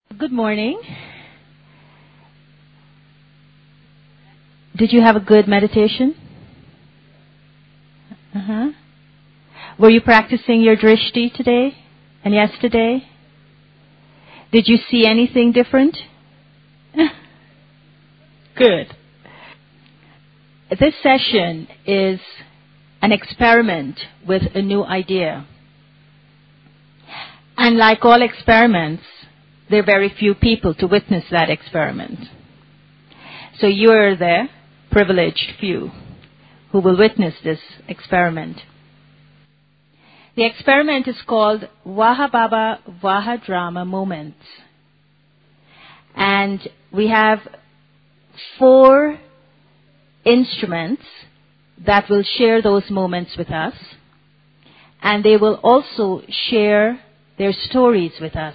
Good morning. Did you have a good meditation? Were you practicing your drishti today and yesterday? Did you see anything different? Good. This session is an experiment with a new idea. And like all experiments, there are very few people to witness that experiment. So you are the privileged few who will witness this experiment. The experiment is called Vaha Baba Vaha Drama Moments. And we have 4 instruments that will share those moments with us. And they will also share their stories with us.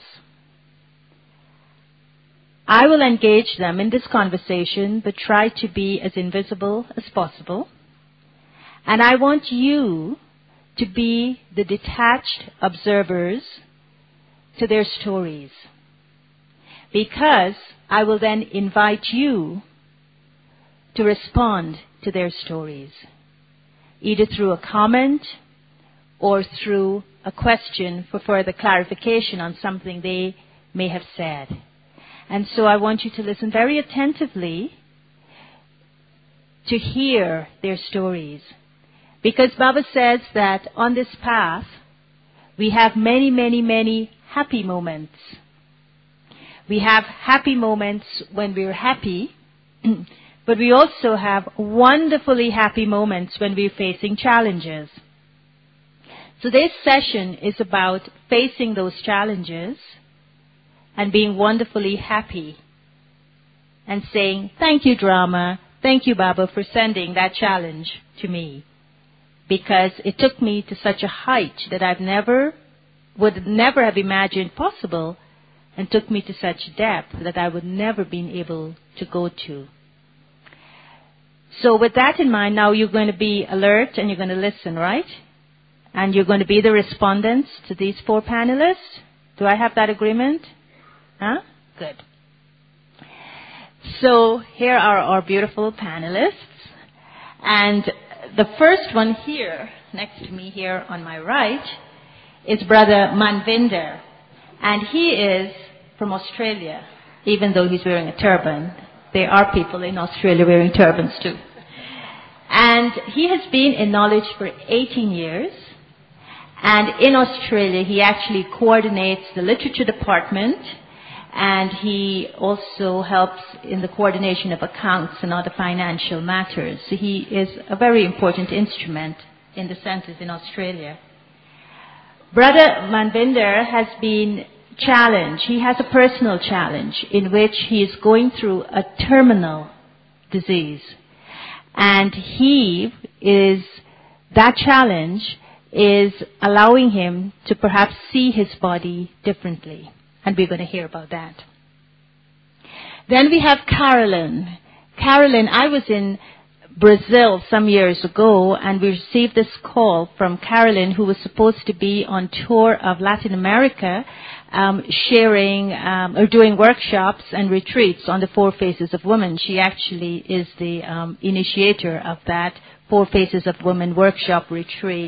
I will engage them in this conversation, but try to be as invisible as possible. And I want you to be the detached observers to their stories. Because I will then invite you to respond to their stories, either through a comment or through a question for further clarification on something they may have said. And so I want you to listen very attentively to hear their stories. Because Baba says that on this path, we have many, many, many happy moments. We have happy moments when we're happy, but we also have wonderfully happy moments when we're facing challenges. So this session is about facing those challenges and being wonderfully happy and saying, thank you, drama, thank you, Baba, for sending that challenge to me. Because it took me to such a height that would never have imagined possible, and took me to such depth that I would never been able to go to. So with that in mind, now you're going to be alert and you're going to listen, right? And you're going to be the respondents to these 4 panelists. Do I have that agreement? Huh? Good. So here are our beautiful panelists. And the first one here, next to me here on my right, is Brother Manvinder. And he is from Australia, even though he's wearing a turban. There are people in Australia wearing turbans too. And he has been in knowledge for 18 years. And in Australia, he actually coordinates the literature department. And he also helps in the coordination of accounts and other financial matters. So he is a very important instrument in the centers in Australia. Brother Manvinder has been challenged. He has a personal challenge in which he is going through a terminal disease. And that challenge is allowing him to perhaps see his body differently. And we're going to hear about that. Then we have Carolyn. Carolyn, I was in Brazil some years ago, and we received this call from Carolyn, who was supposed to be on tour of Latin America, sharing or doing workshops and retreats on the 4 Faces of Women. She actually is the initiator of that 4 Faces of Women workshop retreat.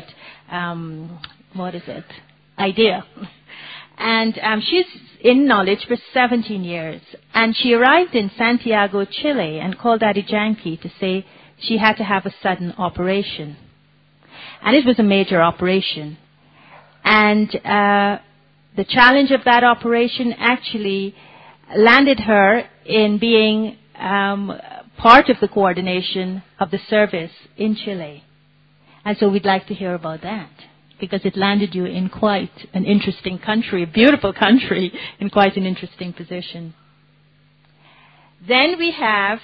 Idea. And she's in knowledge for 17 years. And she arrived in Santiago, Chile, and called Daddy Yankee to say she had to have a sudden operation. And it was a major operation. And the challenge of that operation actually landed her in being part of the coordination of the service in Chile. And so we'd like to hear about that, because it landed you in quite an interesting country, a beautiful country, in quite an interesting position. Then we have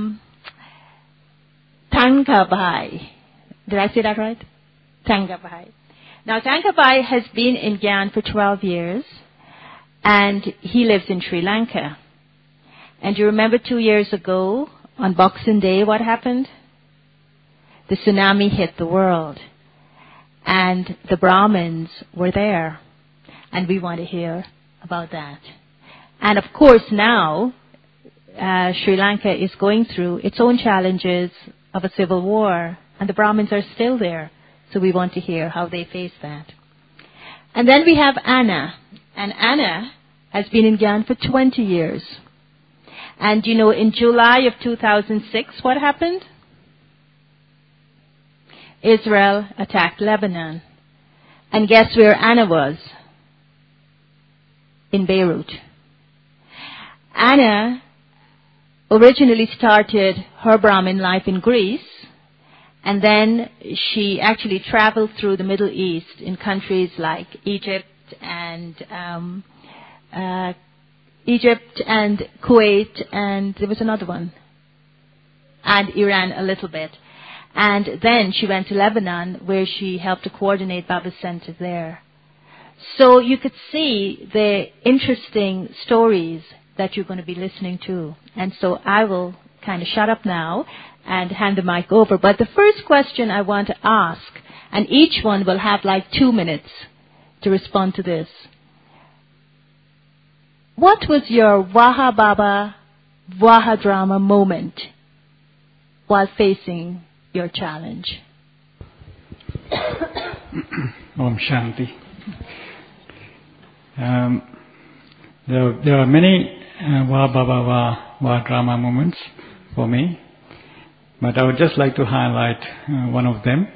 Tangabai. Did I say that right? Tangabai. Now, Tangabai has been in Gyan for 12 years, and he lives in Sri Lanka. And you remember 2 years ago, on Boxing Day, what happened? The tsunami hit the world. And the Brahmins were there. And we want to hear about that. And of course now, Sri Lanka is going through its own challenges of a civil war, and the Brahmins are still there. So we want to hear how they face that. And then we have Anna. And Anna has been in Gyan for 20 years. And you know, in July of 2006, what happened? Israel attacked Lebanon. And guess where Anna was? In Beirut. Anna originally started her Brahmin life in Greece, and then she actually traveled through the Middle East in countries like Egypt and Kuwait, and there was another one, and Iran a little bit. And then she went to Lebanon, where she helped to coordinate Baba's center there. So you could see the interesting stories that you're going to be listening to. And so I will kind of shut up now and hand the mic over. But the first question I want to ask, and each one will have like 2 minutes to respond to this. What was your Waha Baba, Waha drama moment while facing your challenge? Om Shanti. There are many Waha Baba, Waha drama moments for me, but I would just like to highlight one of them,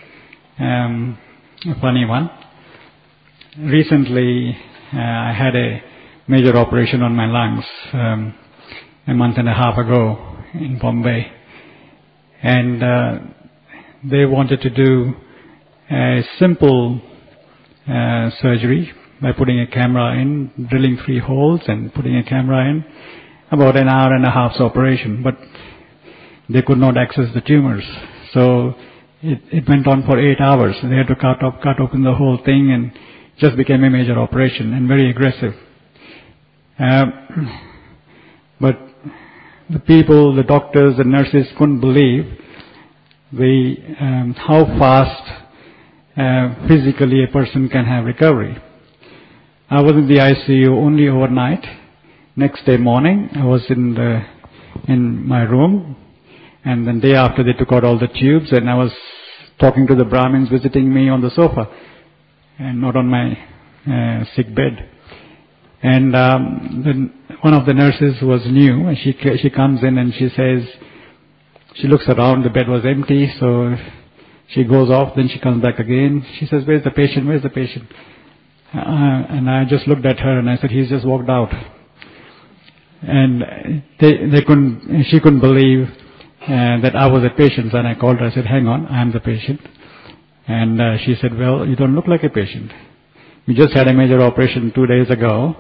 a funny one. Recently, I had a major operation on my lungs a month and a half ago in Bombay, and they wanted to do a simple surgery by putting a camera in, drilling 3 holes and putting a camera in, about an hour and a half's operation, but they could not access the tumors. So it went on for 8 hours. They had to cut open the whole thing, and just became a major operation and very aggressive. But the people, the doctors, the nurses couldn't believe how fast physically a person can have recovery. I was in the ICU only overnight. Next day morning, I was in my room, and then day after they took out all the tubes, and I was talking to the Brahmins visiting me on the sofa, and not on my sick bed. And then one of the nurses was new, and she comes in and she says, she looks around, the bed was empty, so she goes off, then she comes back again. She says, where's the patient, where's the patient? And I just looked at her and I said, he's just walked out. And she couldn't believe that I was a patient. And I called her, I said, hang on, I'm the patient. And she said, well, you don't look like a patient. You just had a major operation 2 days ago,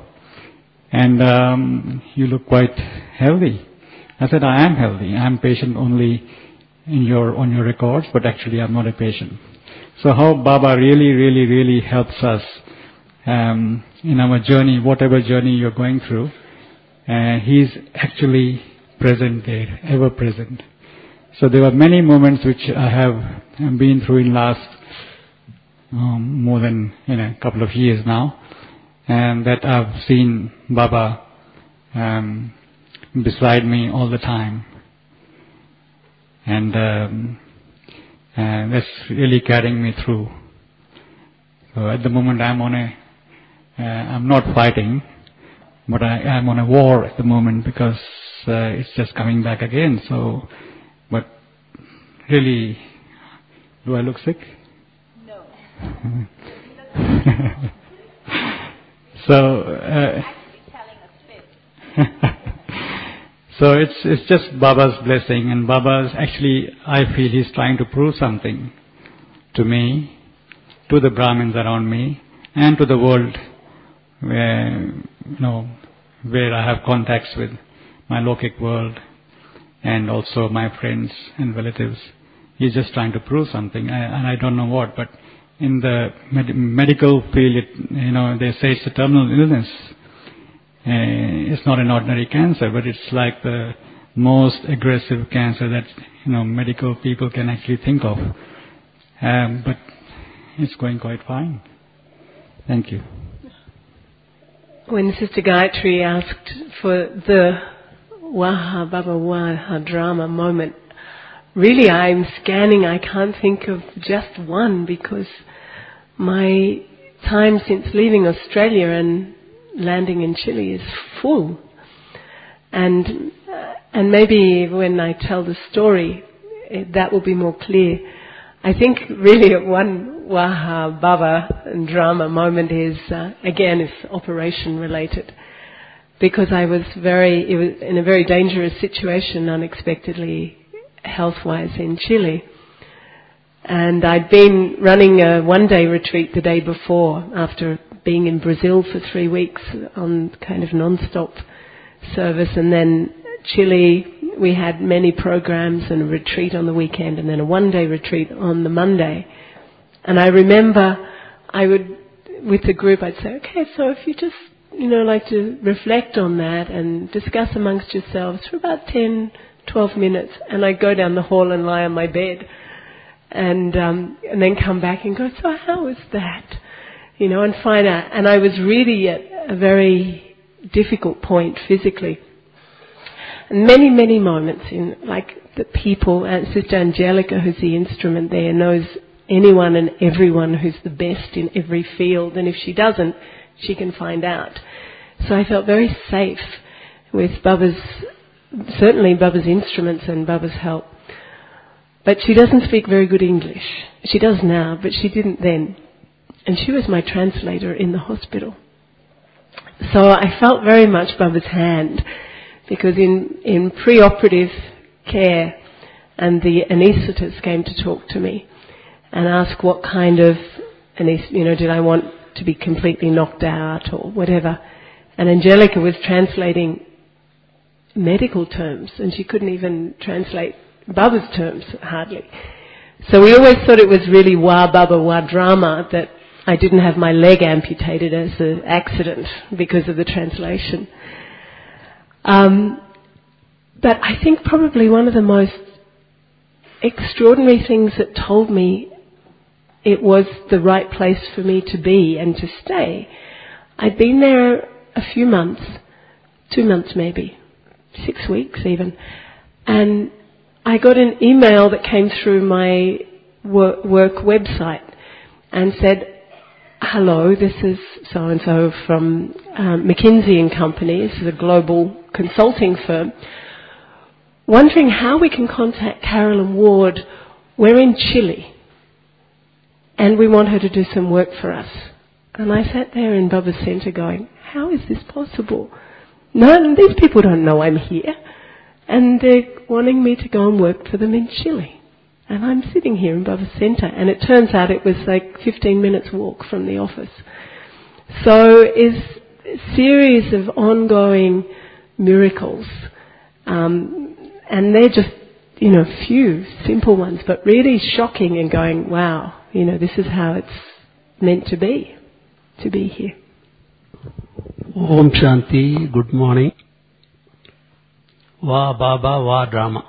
and you look quite healthy. I said, I am healthy. I'm patient only on your records, but actually I'm not a patient. So how Baba really, really, really helps us in our journey, whatever journey you're going through. He's actually present there, ever present. So there were many moments which I have been through in last more than a couple of years now, and that I've seen Baba beside me all the time, and that's really carrying me through. So at the moment I'm not fighting, but I'm on a war at the moment because it's just coming back again. So, but really, do I look sick? No. So, so it's just Baba's blessing, and Baba's actually, I feel he's trying to prove something to me, to the Brahmins around me, and to the world where I have contacts with my Lokik world and also my friends and relatives. He's just trying to prove something, and I don't know what, but in the medical field, they say it's a terminal illness. It's not an ordinary cancer, but it's like the most aggressive cancer that medical people can actually think of. But it's going quite fine. Thank you. when Sister Gayatri asked for the Waha Baba Waha drama moment, really I'm scanning, I can't think of just one, because my time since leaving Australia and landing in Chile is full. And maybe when I tell the story, that will be more clear. I think really one Waha Baba drama moment is, again, is operation related. Because it was in a very dangerous situation unexpectedly, health-wise, in Chile. And I'd been running a one-day retreat the day before, after being in Brazil for 3 weeks on kind of non-stop service. And then Chile, we had many programs and a retreat on the weekend, and then a one-day retreat on the Monday. And I remember I would, with the group, I'd say, okay, so if you just, like to reflect on that and discuss amongst yourselves for about 10, 12 minutes. And I'd go down the hall and lie on my bed and then come back and go, so how was that? And find out. And I was really at a very difficult point physically. And many, many moments in, like, the people, and Sister Angelica, who's the instrument there, knows anyone and everyone who's the best in every field, and if she doesn't, she can find out. So I felt very safe with certainly Baba's instruments and Baba's help. But she doesn't speak very good English. She does now, but she didn't then. And she was my translator in the hospital. So I felt very much Baba's hand, because in pre-operative care, and the anaesthetist came to talk to me and ask what kind of did I want to be completely knocked out or whatever. And Angelica was translating medical terms, and she couldn't even translate Baba's terms, hardly. So we always thought it was really Wa Baba Wa drama, that I didn't have my leg amputated as an accident because of the translation. But I think probably one of the most extraordinary things that told me it was the right place for me to be and to stay. I'd been there a few months, 2 months maybe, 6 weeks even, and I got an email that came through my work website and said, hello, this is so-and-so from McKinsey & Company, this is a global consulting firm, wondering how we can contact Carolyn Ward. We're in Chile, and we want her to do some work for us. And I sat there in Baba's Center going, how is this possible? No, these people don't know I'm here. And they're wanting me to go and work for them in Chile. And I'm sitting here in Baba's Center. And it turns out it was like 15 minutes walk from the office. So it's a series of ongoing miracles. And they're just, few simple ones, but really shocking and going, wow, this is how it's meant to be here. Om Shanti, good morning. Va Baba, Va drama.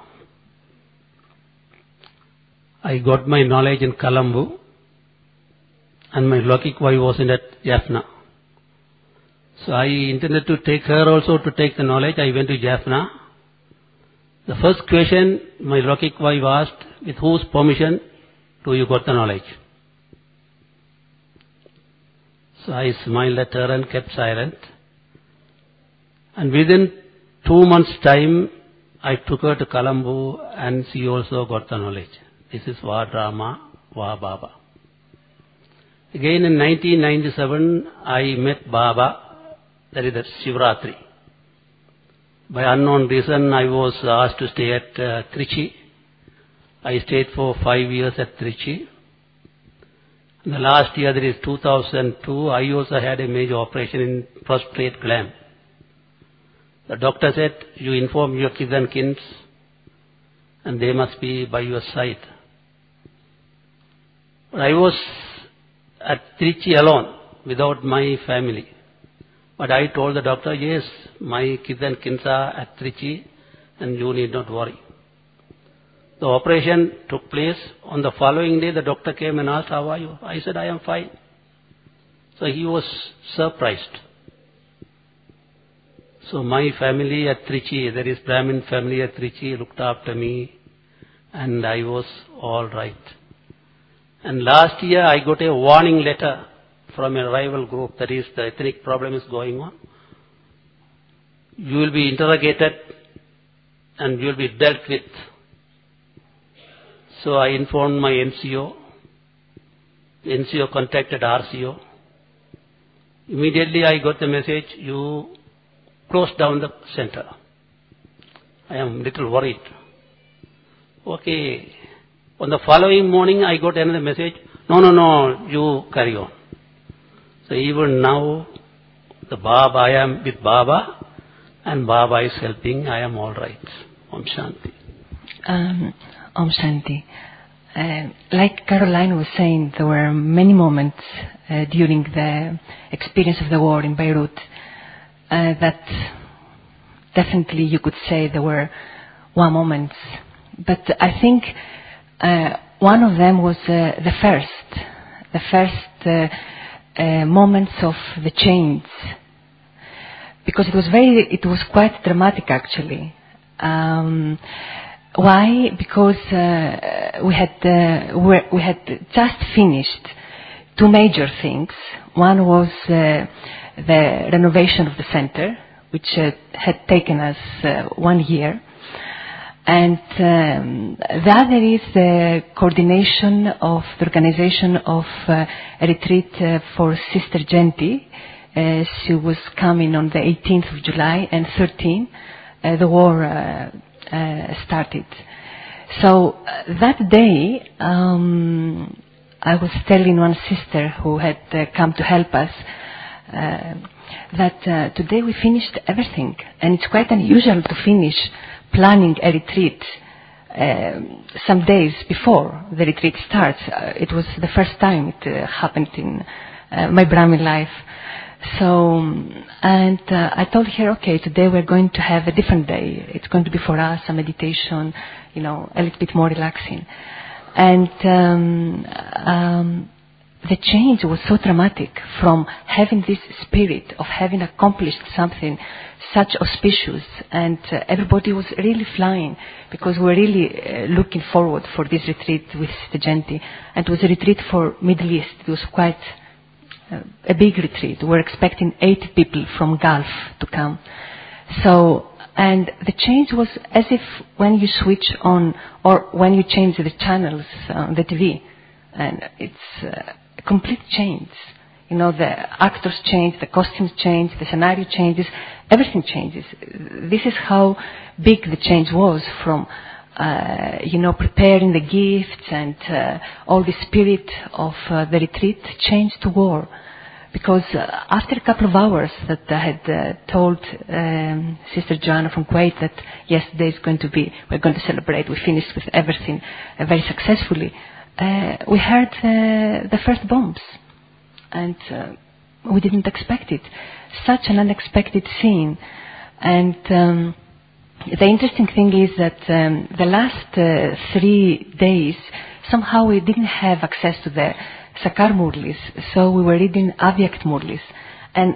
I got my knowledge in Colombo, and my Lokik wife was in at Jaffna. So I intended to take her also to take the knowledge. I went to Jaffna. The first question my Lokik wife asked, with whose permission do you got the knowledge? So I smiled at her and kept silent. And within 2 months' time, I took her to Colombo, and she also got the knowledge. This is Va drama, Va Baba. Again in 1997, I met Baba, that is the Shivratri. By unknown reason, I was asked to stay at Trichy. I stayed for 5 years at Trichy. In the last year, that is 2002, I also had a major operation in prostate gland. The doctor said, you inform your kids and kin, and they must be by your side. But I was at Trichy alone, without my family. But I told the doctor, yes, my kids and kin are at Trichy, and you need not worry. The operation took place. On the following day, the doctor came and asked, how are you? I said, I am fine. So he was surprised. So my family at Trichy, there is Brahmin family at Trichy, looked after me, and I was all right. And last year I got a warning letter from a rival group, that is the ethnic problem is going on. You will be interrogated and you will be dealt with. So I informed my NCO. NCO contacted RCO. Immediately I got the message, you close down the center. I am little worried. Okay. On the following morning I got another message, no, you carry on. So even now, I am with Baba, and Baba is helping, I am all right. Om Shanti. Om Shanti. Like Caroline was saying, there were many moments during the experience of the war in Beirut that definitely you could say there were one moments. But I think one of them was the first moments of the change, because it was quite dramatic actually. Why? Because we had just finished two major things. One was the renovation of the center, which had taken us 1 year. And the other is the coordination of the organization of a retreat for Sister Genti. She was coming on the 18th of July, and 13th the war started. So that day I was telling one sister who had come to help us that today we finished everything, and it's quite unusual to finish planning a retreat some days before the retreat starts. It was the first time it happened in my Brahmin life. So, and I told her, okay, today we're going to have a different day. It's going to be for us a meditation, a little bit more relaxing. And the change was so dramatic from having this spirit of having accomplished something such auspicious, and everybody was really flying because we were really looking forward for this retreat with Sister Genti. And it was a retreat for Middle East. It was quite a big retreat. We were expecting 80 people from Gulf to come. So, and the change was as if when you switch on or when you change the channels on the TV, and it's a complete change. The actors change, the costumes change, the scenario changes, everything changes. This is how big the change was from, preparing the gifts and all the spirit of the retreat changed to war. Because after a couple of hours that I had told Sister Joanna from Kuwait that yesterday is going to be, we're going to celebrate, we finished with everything very successfully, we heard the first bombs. And we didn't expect it. Such an unexpected scene. And the interesting thing is that the last 3 days, somehow we didn't have access to the Sakar Murlis, so we were reading Avyakt Murlis. And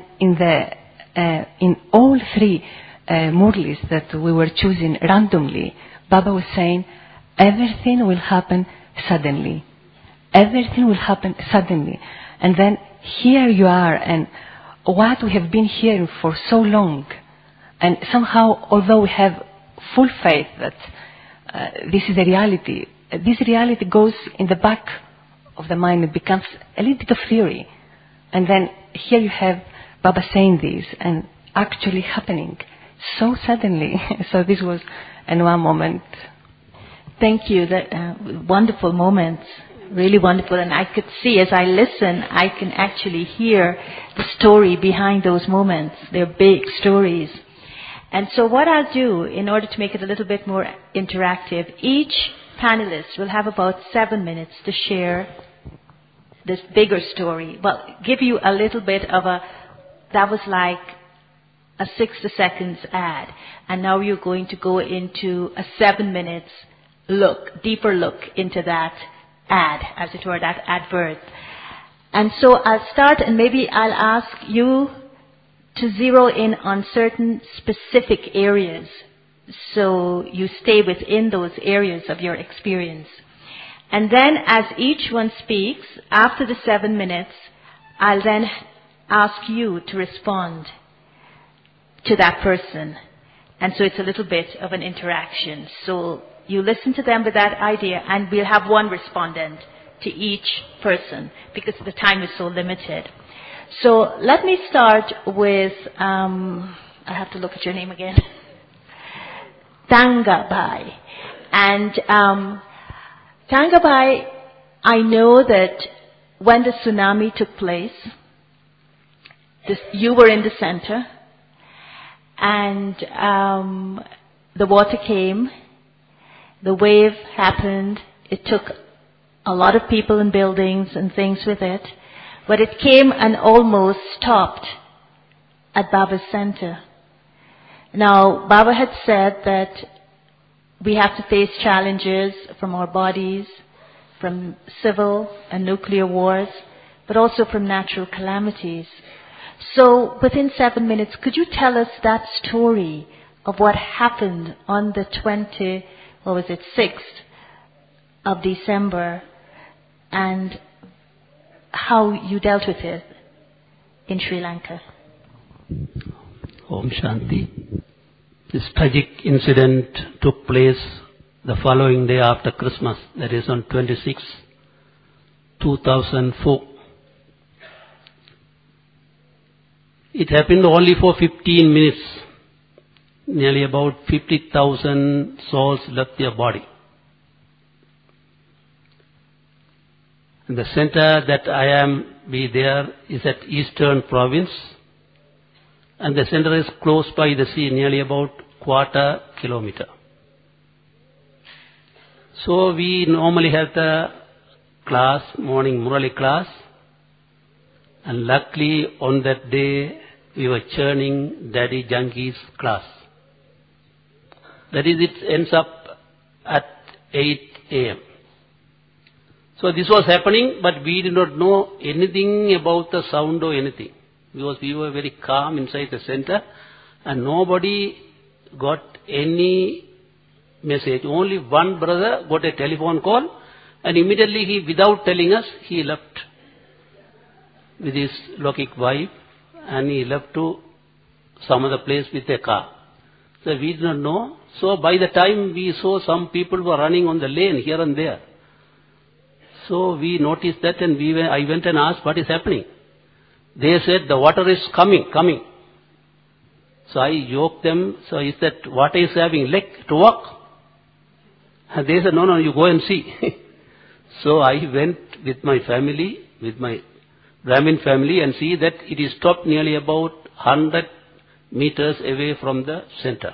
in all 3 Murlis that we were choosing randomly, Baba was saying, everything will happen suddenly. Everything will happen suddenly. And then here you are, and what we have been hearing for so long. And somehow, although we have full faith that this is a reality, this reality goes in the back of the mind. It becomes a little bit of theory. And then here you have Baba saying this and actually happening so suddenly. So this was one moment. Thank you. That wonderful moments. Really wonderful. And I could see, as I listen, I can actually hear the story behind those moments. They're big stories. And so what I'll do, in order to make it a little bit more interactive, each panelist will have about 7 minutes to share this bigger story. Well, give you a little bit of that was like a 60 seconds ad. And now you're going to go into a 7 minutes deeper look into that ad, as it were, that advert. And so I'll start, and maybe I'll ask you to zero in on certain specific areas. So you stay within those areas of your experience. And then as each one speaks, after the 7 minutes, I'll then ask you to respond to that person. And so it's a little bit of an interaction. So you listen to them with that idea, and we'll have one respondent to each person because the time is so limited. So let me start with, I have to look at your name again. Tangabai. And Tangabai, I know that when the tsunami took place, you were in the center, and the water came, the wave happened, it took a lot of people and buildings and things with it, but it came and almost stopped at Baba's center. Now, Baba had said that we have to face challenges from our bodies, from civil and nuclear wars, but also from natural calamities. So, within 7 minutes, could you tell us that story of what happened on the 6th of December, and how you dealt with it in Sri Lanka? Om Shanti. This tragic incident took place the following day after Christmas, that is on 26, 2004. It happened only for 15 minutes. Nearly about 50,000 souls left their body. And the center that I am there is at Eastern Province. And the center is close by the sea, nearly about quarter kilometer. So we normally have the class, morning Murali class. And luckily on that day we were churning Daddy Janki's class. That is, it ends up at 8 a.m. So this was happening, but we did not know anything about the sound or anything. Because we were very calm inside the center, and nobody got any message. Only one brother got a telephone call, and immediately he, without telling us, he left with his Lokik wife, and he left to some other place with a car. So we did not know. So by the time we saw some people were running on the lane here and there. So we noticed that, and I went and asked what is happening. They said the water is coming. So I joked them, so is that water is having leg to walk? And they said, no, you go and see. So I went with my family, with my Brahmin family, and see that it is stopped nearly about 100 meters away from the center.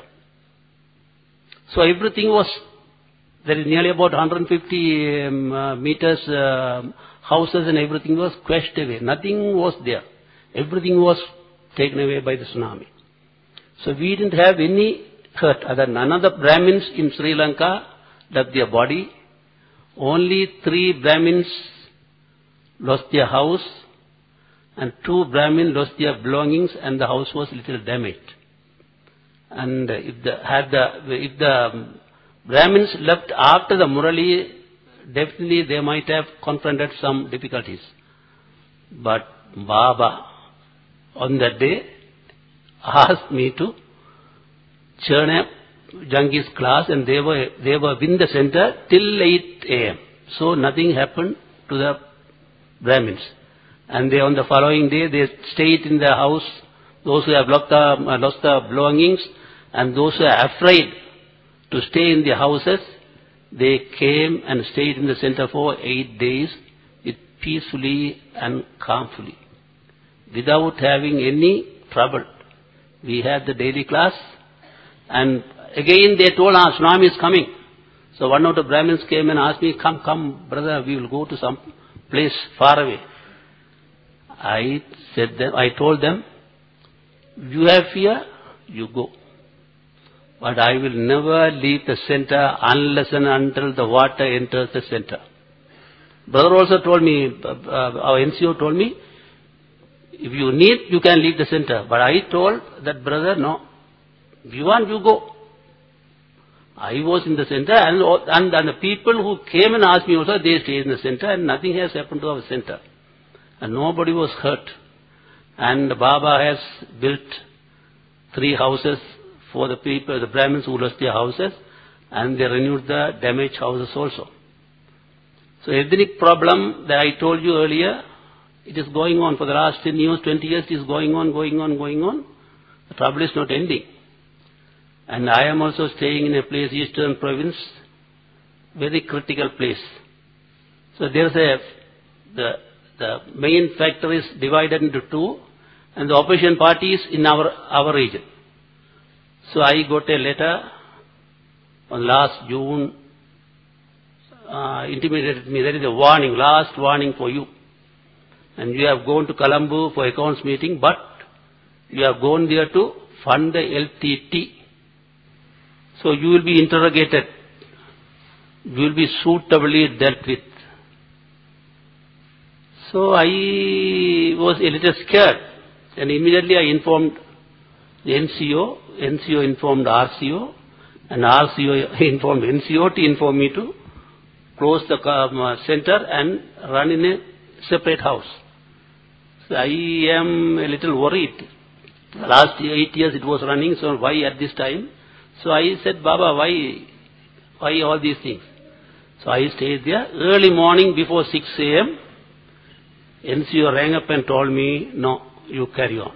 So everything was, there is nearly about 150 meters houses and everything was crashed away. Nothing was there. Everything was taken away by the tsunami. So we didn't have any hurt. None of the Brahmins in Sri Lanka left their body. Only 3 Brahmins lost their house, and 2 Brahmins lost their belongings, and the house was little damaged. And if the Brahmins left after the Murali, definitely they might have confronted some difficulties. But Baba, on that day, asked me to churn up Janki's class, and they were in the center till 8 a.m. So nothing happened to the Brahmins. And they, on the following day, they stayed in the house. Those who have lost the belongings, and those who are afraid to stay in the houses, they came and stayed in the center for 8 days, peacefully and calmly, without having any trouble. We had the daily class, and again they told us tsunami is coming. So one of the Brahmins came and asked me, come brother, we will go to some place far away. I told them, you have fear, you go. But I will never leave the center unless and until the water enters the center. Brother also told me, our NCO told me, if you need, you can leave the center. But I told that brother, no, if you want, you go. I was in the center, and the people who came and asked me also, they stayed in the center, and nothing has happened to our center. And nobody was hurt. And Baba has built 3 houses for the people, the Brahmins who lost their houses, and they renewed the damaged houses also. So ethnic problem that I told you earlier, it is going on for the last 10 years, 20 years, it is going on. The trouble is not ending. And I am also staying in a place, Eastern Province, very critical place. So there's the main factor is divided into 2, and the opposition party is in our region. So I got a letter on last June, intimated me, there is a warning, last warning for you. And you have gone to Colombo for accounts meeting, but you have gone there to fund the LTT. So you will be interrogated. You will be suitably dealt with. So I was a little scared. And immediately I informed the NCO. NCO informed RCO. And RCO informed NCO to inform me to close the center and run in a separate house. So I am a little worried. Last 8 years it was running, so why at this time? So I said, Baba, why all these things? So I stayed there. Early morning before 6 a.m., NCO rang up and told me, no, you carry on.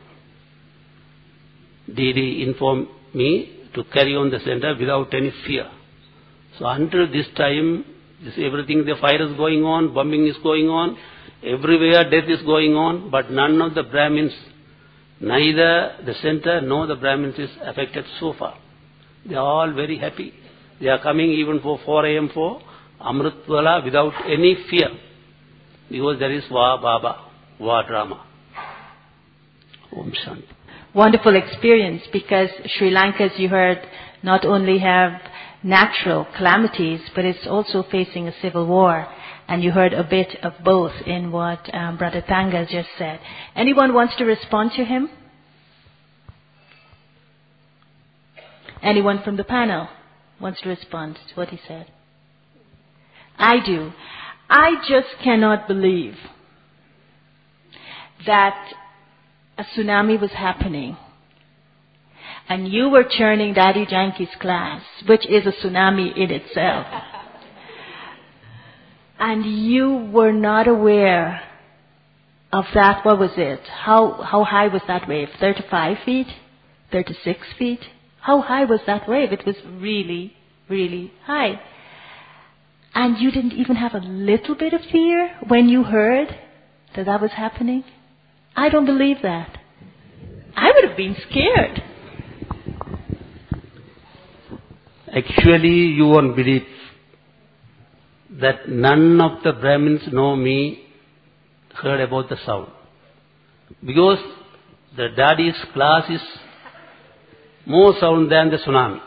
DD informed me to carry on the center without any fear. So until this time, everything, the fire is going on, bombing is going on, everywhere death is going on, but none of the Brahmins, neither the center nor the Brahmins is affected so far. They are all very happy. They are coming even for 4 a.m. for Amritwala without any fear. Because there is War Baba, War drama. Om Shanti. Wonderful experience, because Sri Lanka, as you heard, not only have natural calamities, but it's also facing a civil war. And you heard a bit of both in what Brother Tanga just said. Anyone wants to respond to him? Anyone from the panel wants to respond to what he said? I do. I just cannot believe that a tsunami was happening and you were churning Daddy Janki's class, which is a tsunami in itself, and you were not aware of that. What was it? How high was that wave? 35 feet? 36 feet? How high was that wave? It was really, really high. And you didn't even have a little bit of fear when you heard that that was happening? I don't believe that. I would have been scared. Actually, you won't believe that none of the Brahmins know me heard about the sound. Because the daddy's class is more sound than the tsunami.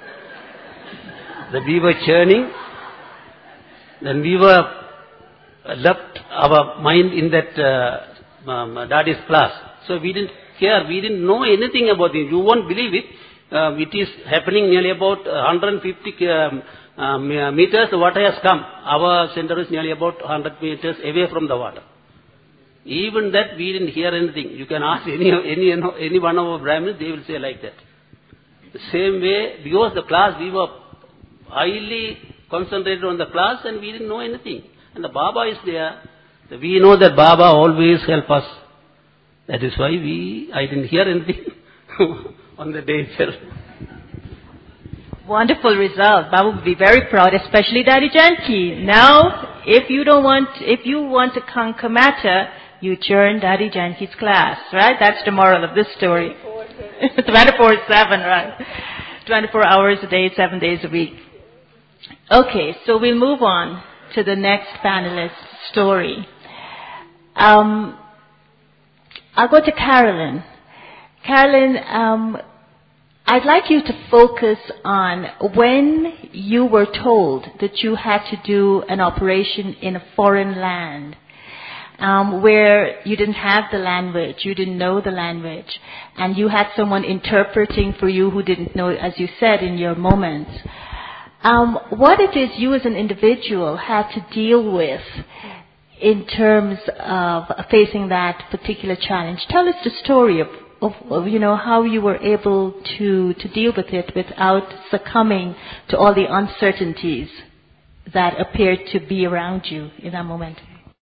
We were churning, then we were left our mind in that daddy's class. So we didn't care, we didn't know anything about it. You won't believe it. It is happening nearly about 150 meters, the water has come. Our center is nearly about 100 meters away from the water. Even that we didn't hear anything. You can ask any one of our Brahmins, they will say like that. The same way, because the class, we were highly concentrated on the class and we didn't know anything. And the Baba is there. We know that Baba always help us. That is why I didn't hear anything on the day itself. Wonderful result. Baba would be very proud, especially Daddy Janki. Now, if you want to conquer matter, you churn Daddy Janki's class, right? That's the moral of this story. 24/7, right? 24 hours a day, 7 days a week. Okay, so we'll move on to the next panelist's story. I'll go to Carolyn. Carolyn, I'd like you to focus on when you were told that you had to do an operation in a foreign land. where you didn't have the language, you didn't know the language, and you had someone interpreting for you who didn't know, as you said, in your moments. What it is you as an individual had to deal with in terms of facing that particular challenge. Tell us the story of how you were able to deal with it without succumbing to all the uncertainties that appeared to be around you in that moment.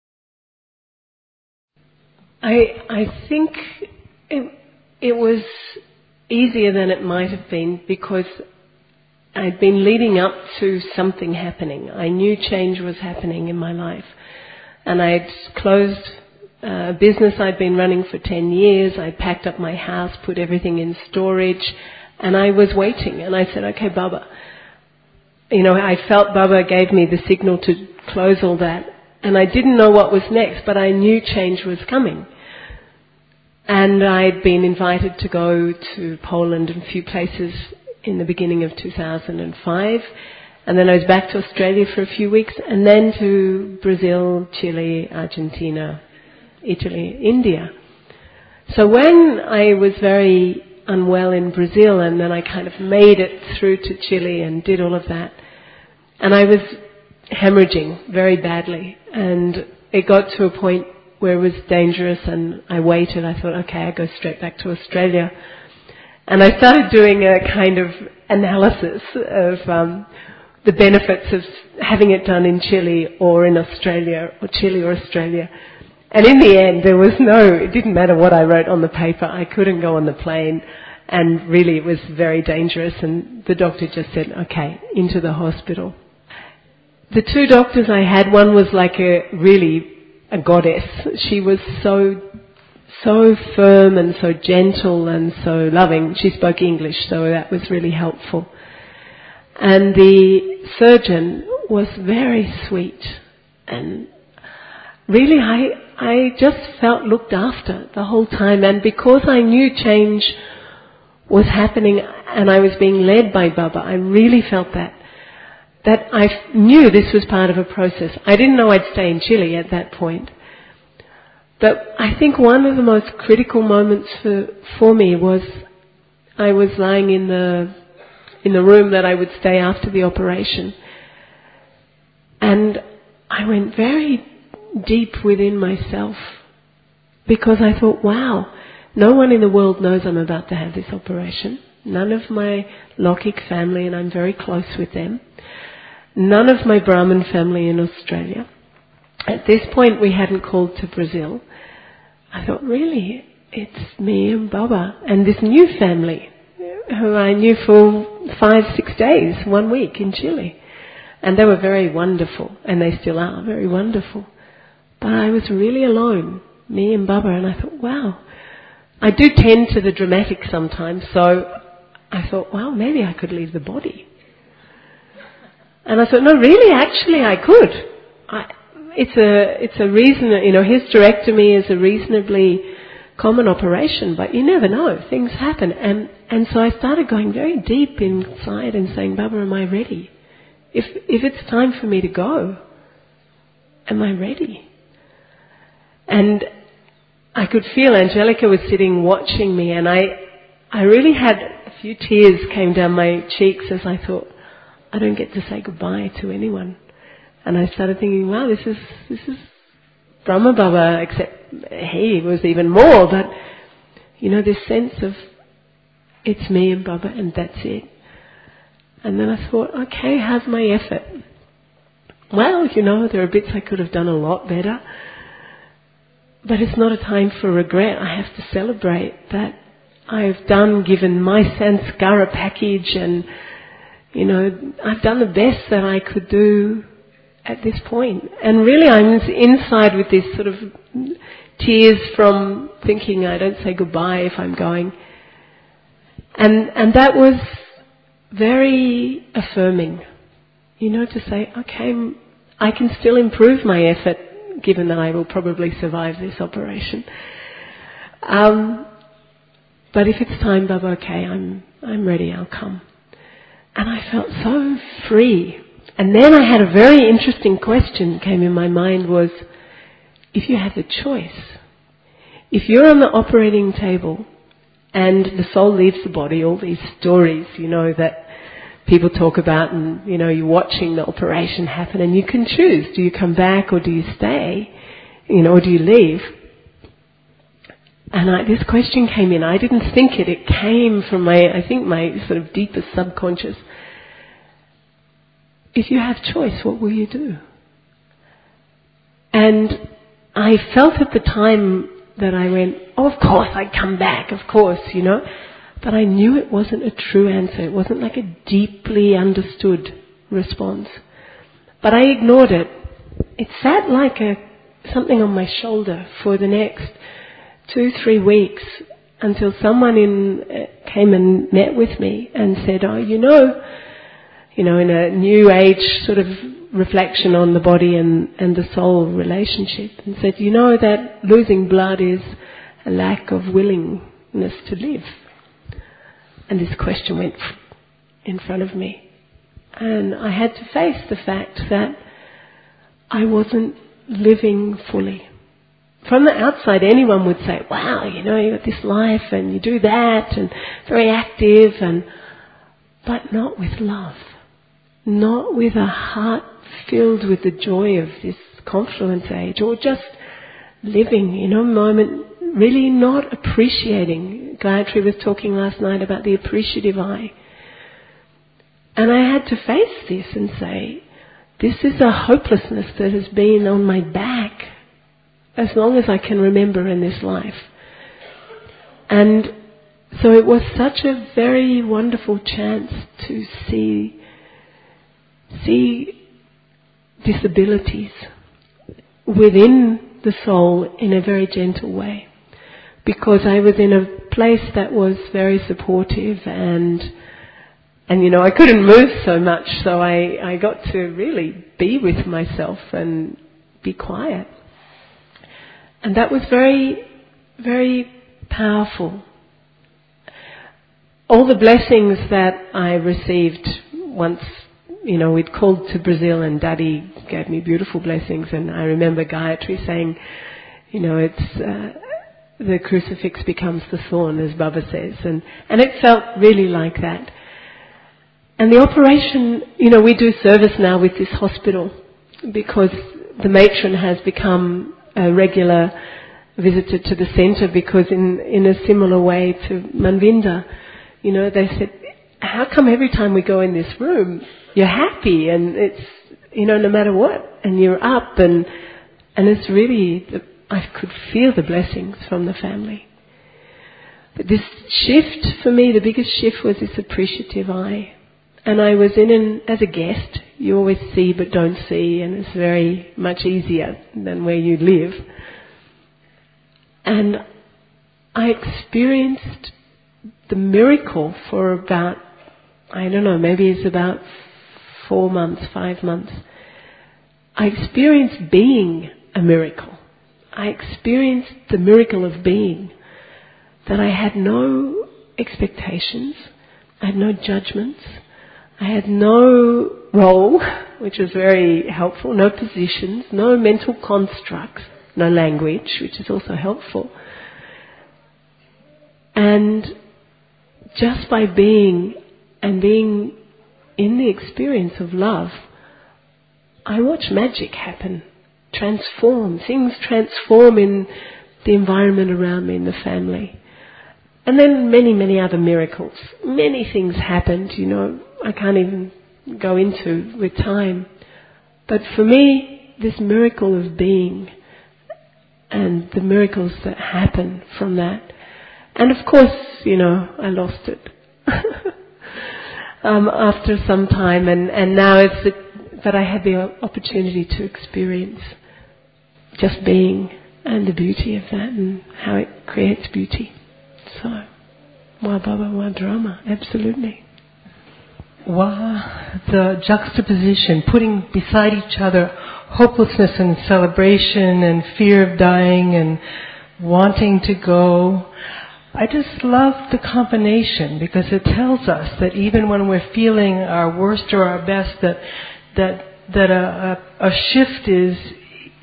I think it was easier than it might have been because I'd been leading up to something happening. I knew change was happening in my life. And I'd closed a business I'd been running for 10 years. I packed up my house, put everything in storage, and I was waiting. And I said, okay, Baba. I felt Baba gave me the signal to close all that. And I didn't know what was next, but I knew change was coming. And I'd been invited to go to Poland and a few places in the beginning of 2005. And then I was back to Australia for a few weeks, and then to Brazil, Chile, Argentina, Italy, India. So when I was very unwell in Brazil, and then I kind of made it through to Chile and did all of that, and I was hemorrhaging very badly, and it got to a point where it was dangerous, and I waited. I thought, okay, I'll go straight back to Australia. And I started doing a kind of analysis of the benefits of having it done in Chile or in Australia, or Chile or Australia. And in the end, it didn't matter what I wrote on the paper. I couldn't go on the plane, and really it was very dangerous, and the doctor just said, okay, into the hospital. The two doctors I had, one was like a goddess. She was so firm and so gentle and so loving. She spoke English, so that was really helpful. And the surgeon was very sweet, and really I just felt looked after the whole time. And because I knew change was happening and I was being led by Baba, I really felt that I knew this was part of a process. I didn't know I'd stay in Chile at that point. But I think one of the most critical moments for me was I was lying in the room that I would stay after the operation. And I went very deep within myself because I thought, wow, no one in the world knows I'm about to have this operation. None of my Lokik family, and I'm very close with them. None of my Brahmin family in Australia. At this point, we hadn't called to Brazil. I thought, really, it's me and Baba and this new family who I knew for 5-6 days, 1 week in Chile. And they were very wonderful, and they still are very wonderful. But I was really alone, me and Baba, and I thought, wow. I do tend to the dramatic sometimes, so I thought, wow, maybe I could leave the body. And I thought, no, really, actually I could. It's a reason, hysterectomy is a reasonably common operation, but you never know, things happen. And so I started going very deep inside and saying, Baba, am I ready? If it's time for me to go, am I ready? And I could feel Angelica was sitting watching me, and I really had a few tears came down my cheeks as I thought, I don't get to say goodbye to anyone. And I started thinking, wow, this is Brahma Baba, except he was even more, but this sense of it's me and Baba and that's it. And then I thought, okay, how's my effort? Well, there are bits I could have done a lot better. But it's not a time for regret. I have to celebrate that I've given my sanskara package, and, I've done the best that I could do at this point. And really I'm inside with this sort of tears from thinking I don't say goodbye if I'm going. And that was very affirming, to say, okay, I can still improve my effort given that I will probably survive this operation. But if it's time, Baba, okay, I'm ready, I'll come. And I felt so free. And then I had a very interesting question came in my mind was, if you have the choice, if you're on the operating table and the soul leaves the body, all these stories, that people talk about, and, you're watching the operation happen, and you can choose, do you come back or do you stay, or do you leave? And this question came in. I didn't think it. It came from my sort of deepest subconscious. If you have choice, what will you do? And I felt at the time that I went, oh, of course I'd come back, of course, But I knew it wasn't a true answer. It wasn't like a deeply understood response. But I ignored it. It sat like something on my shoulder for the next 2-3 weeks until someone came and met with me and said, oh, in a new age sort of reflection on the body and the soul relationship, and said, that losing blood is a lack of willingness to live. And this question went in front of me. And I had to face the fact that I wasn't living fully. From the outside, anyone would say, wow, you got this life and you do that and very active, but not with love. Not with a heart filled with the joy of this confluence age, or just living, moment, really not appreciating. Gayatri was talking last night about the appreciative eye. And I had to face this and say, this is a hopelessness that has been on my back as long as I can remember in this life. And so it was such a very wonderful chance to see disabilities within the soul in a very gentle way. Because I was in a place that was very supportive and I couldn't move so much, so I got to really be with myself and be quiet. And that was very, very powerful. All the blessings that I received once, we'd called to Brazil and Daddy gave me beautiful blessings, and I remember Gayatri saying, it's the crucifix becomes the thorn, as Baba says, and it felt really like that. And the operation, we do service now with this hospital because the matron has become a regular visitor to the centre, because in a similar way to Manvinda, they said, how come every time we go in this room, you're happy and it's, no matter what, and you're up and it's really, I could feel the blessings from the family. But this shift for me, the biggest shift was this appreciative eye. And I was as a guest, you always see but don't see, and it's very much easier than where you live. And I experienced the miracle for about, maybe it's about 4 months, 5 months. I experienced being a miracle. I experienced the miracle of being, that I had no expectations, I had no judgments, I had no role, which was very helpful, no positions, no mental constructs, no language, which is also helpful. And just by being and being in the experience of love, I watched magic happen, transform. Things transform in the environment around me, in the family. And then many, many other miracles. Many things happened, I can't even go into with time. But for me, this miracle of being and the miracles that happen from that. And of course, I lost it after some time, and now but I had the opportunity to experience just being and the beauty of that and how it creates beauty. So, Wa Baba, Wa Drama, absolutely. Wa, the juxtaposition, putting beside each other hopelessness and celebration and fear of dying and wanting to go. I just love the combination, because it tells us that even when we're feeling our worst or our best, that a shift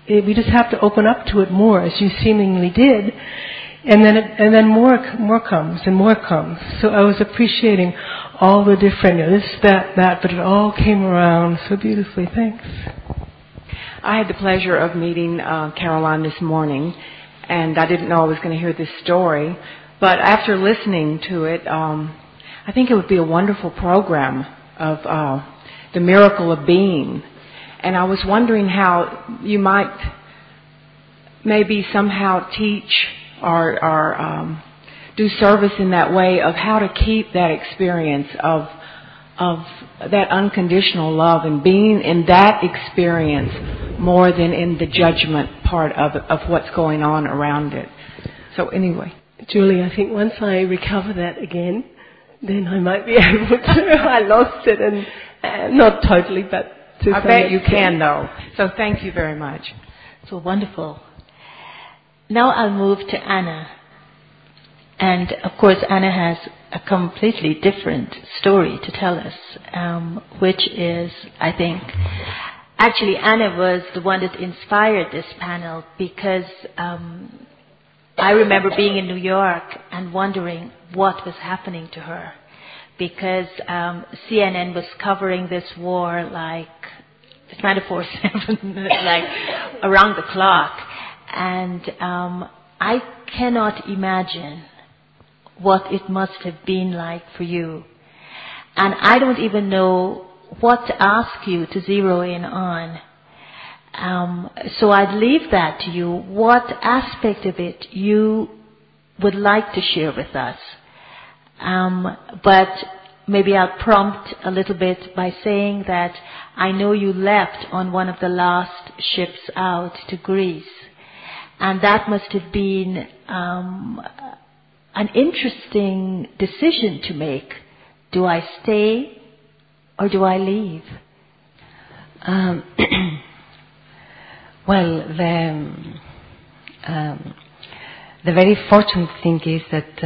we just have to open up to it more, as you seemingly did, and then more comes and more comes. So I was appreciating all the different, this, that, but it all came around so beautifully. Thanks. I had the pleasure of meeting Caroline this morning, and I didn't know I was going to hear this story. But after listening to it, I think it would be a wonderful program of the miracle of being. And I was wondering how you might maybe somehow teach or do service in that way of how to keep that experience of that unconditional love and being in that experience more than in the judgment part of what's going on around it. So anyway. Julie, I think once I recover that again, then I might be able to. I lost it, and not totally, but to I bet you can, though. So thank you very much. So wonderful. Now I'll move to Anna. And of course, Anna has a completely different story to tell us, which is, I think, actually Anna was the one that inspired this panel because I remember being in New York and wondering what was happening to her, because CNN was covering this war like 24/7, like around the clock, and I cannot imagine what it must have been like for you, and I don't even know what to ask you to zero in on. So I'd leave that to you. What aspect of it you would like to share with us? But maybe I'll prompt a little bit by saying that I know you left on one of the last ships out to Greece. And that must have been an interesting decision to make. Do I stay or do I leave? Well, the very fortunate thing is that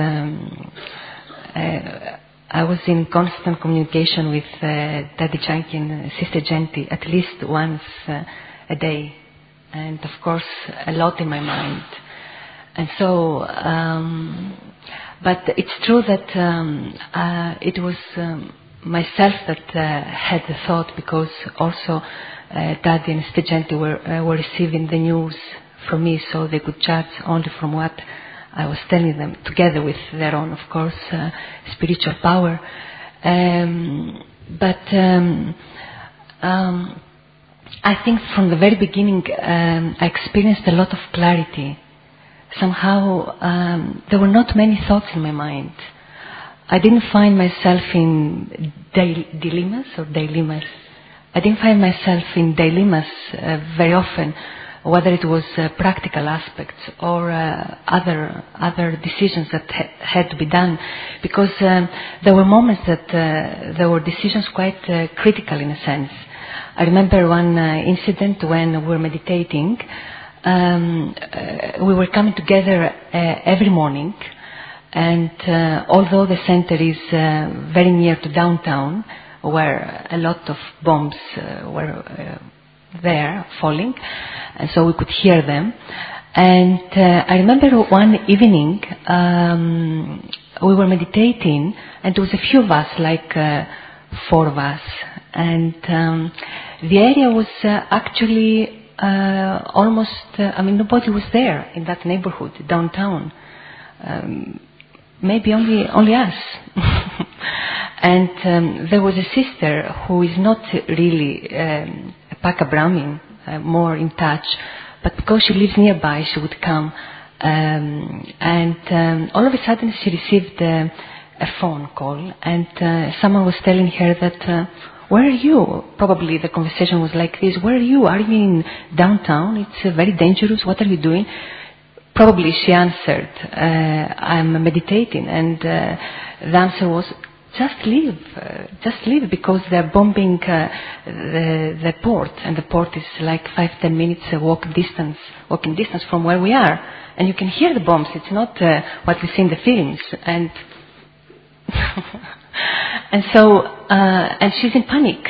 I was in constant communication with Daddy Janki and Sister Genti at least once a day, and of course a lot in my mind. And so, but it's true that it was myself that had the thought, because also Daddy and Sister Genti were receiving the news from me, so they could judge only from what I was telling them, together with their own, of course, spiritual power. But I think from the very beginning I experienced a lot of clarity. Somehow there were not many thoughts in my mind. I didn't find myself in dilemmas. I didn't find myself in dilemmas very often, whether it was practical aspects or other decisions that had to be done, because there were moments that there were decisions quite critical in a sense. I remember one incident when we were meditating. We were coming together every morning, and although the center is very near to downtown, where a lot of bombs were there falling, and so we could hear them. And I remember one evening we were meditating, and there was a few of us, like 4 of us, and the area was actually almost, nobody was there in that neighborhood, downtown. Maybe only us. And there was a sister who is not really a Paka Brahmin, more in touch, but because she lives nearby, she would come. And all of a sudden she received a phone call, and someone was telling her that, where are you? Probably the conversation was like this: where are you? Are you in downtown? It's very dangerous. What are you doing? Probably she answered, I'm meditating. And the answer was, just leave, because they're bombing the port, and the port is like 5-10 minutes walking distance from where we are, and you can hear the bombs. It's not what we see in the films. And and so and she's in panic,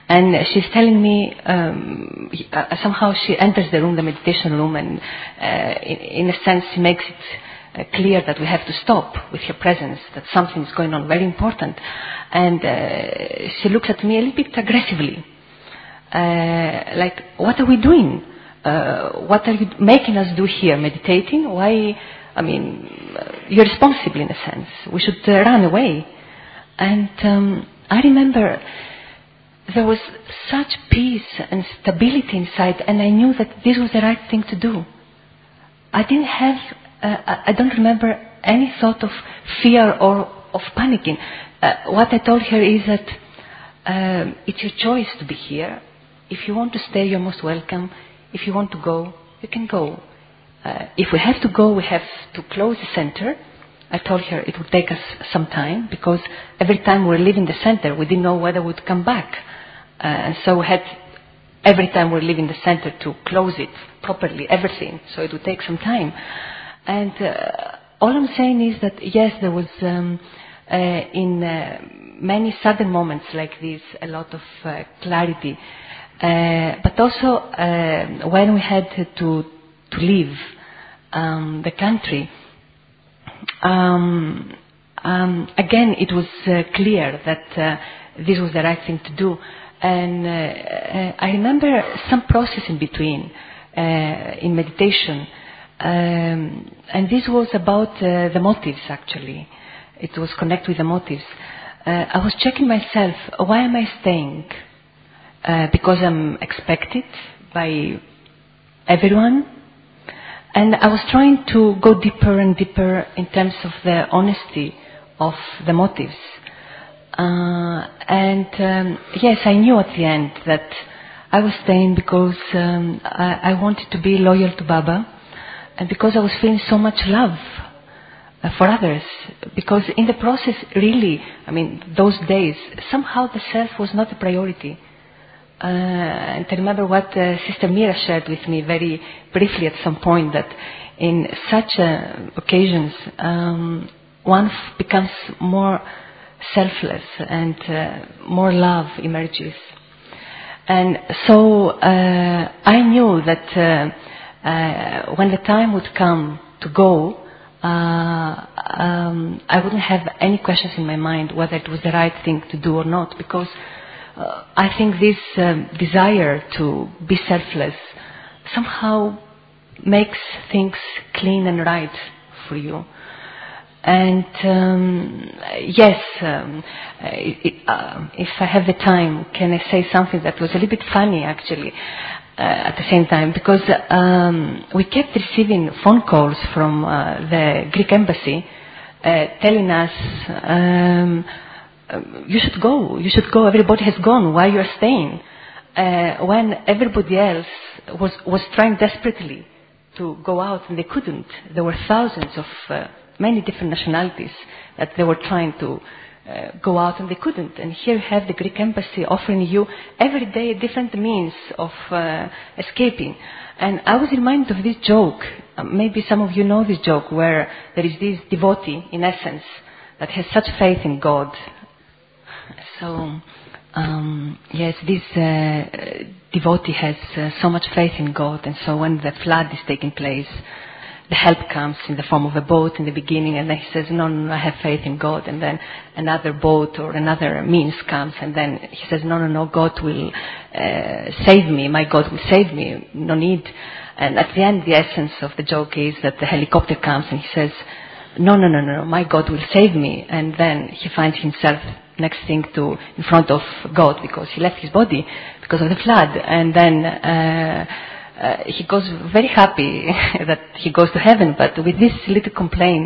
And she's telling me, somehow she enters the room, the meditation room, and in a sense she makes it clear that we have to stop with her presence, that something is going on very important. And she looks at me a little bit aggressively, like, what are we doing? What are you making us do here, meditating? Why? I mean, you're responsible in a sense. We should run away. And I remember there was such peace and stability inside, and I knew that this was the right thing to do. I didn't have, I don't remember any thought of fear or of panicking. What I told her is that it's your choice to be here. If you want to stay, you're most welcome. If you want to go, you can go. If we have to go, we have to close the center. I told her it would take us some time, because every time we were leaving the center, we didn't know whether we'd come back. And so we had, every time we were leaving the center, to close it properly, everything. So it would take some time. And all I'm saying is that, yes, there was, in many sudden moments like this, a lot of clarity. But also, when we had to leave the country, again, it was clear that this was the right thing to do. And I remember some process in between, in meditation. And this was about the motives, actually. It was connected with the motives. I was checking myself, why am I staying? Because I'm expected by everyone. And I was trying to go deeper and deeper in terms of the honesty of the motives. Yes, I knew at the end that I was staying because I wanted to be loyal to Baba, and because I was feeling so much love for others. Because in the process, really, I mean, those days, somehow the self was not a priority. And I remember what Sister Mira shared with me very briefly at some point, that in such occasions, one becomes more selfless and more love emerges. And so I knew that when the time would come to go, I wouldn't have any questions in my mind whether it was the right thing to do or not, because I think this desire to be selfless somehow makes things clean and right for you. And yes, if I have the time, can I say something that was a little bit funny, actually, at the same time? Because we kept receiving phone calls from the Greek embassy telling us, you should go, everybody has gone, why you are staying? When everybody else was trying desperately to go out and they couldn't. There were thousands of many different nationalities that they were trying to go out and they couldn't. And here you have the Greek embassy offering you every day a different means of escaping. And I was reminded of this joke. Maybe some of you know this joke, where there is this devotee, in essence, that has such faith in God. So, yes, this devotee has so much faith in God, and so when the flood is taking place, the help comes in the form of a boat in the beginning, and then he says, no, I have faith in God, and then another boat or another means comes, and then he says, no, God will save me, my God will save me, no need. And at the end, the essence of the joke is that the helicopter comes and he says, no, my God will save me, and then he finds himself next thing to in front of God, because he left his body because of the flood, and then he goes very happy that he goes to heaven, but with this little complaint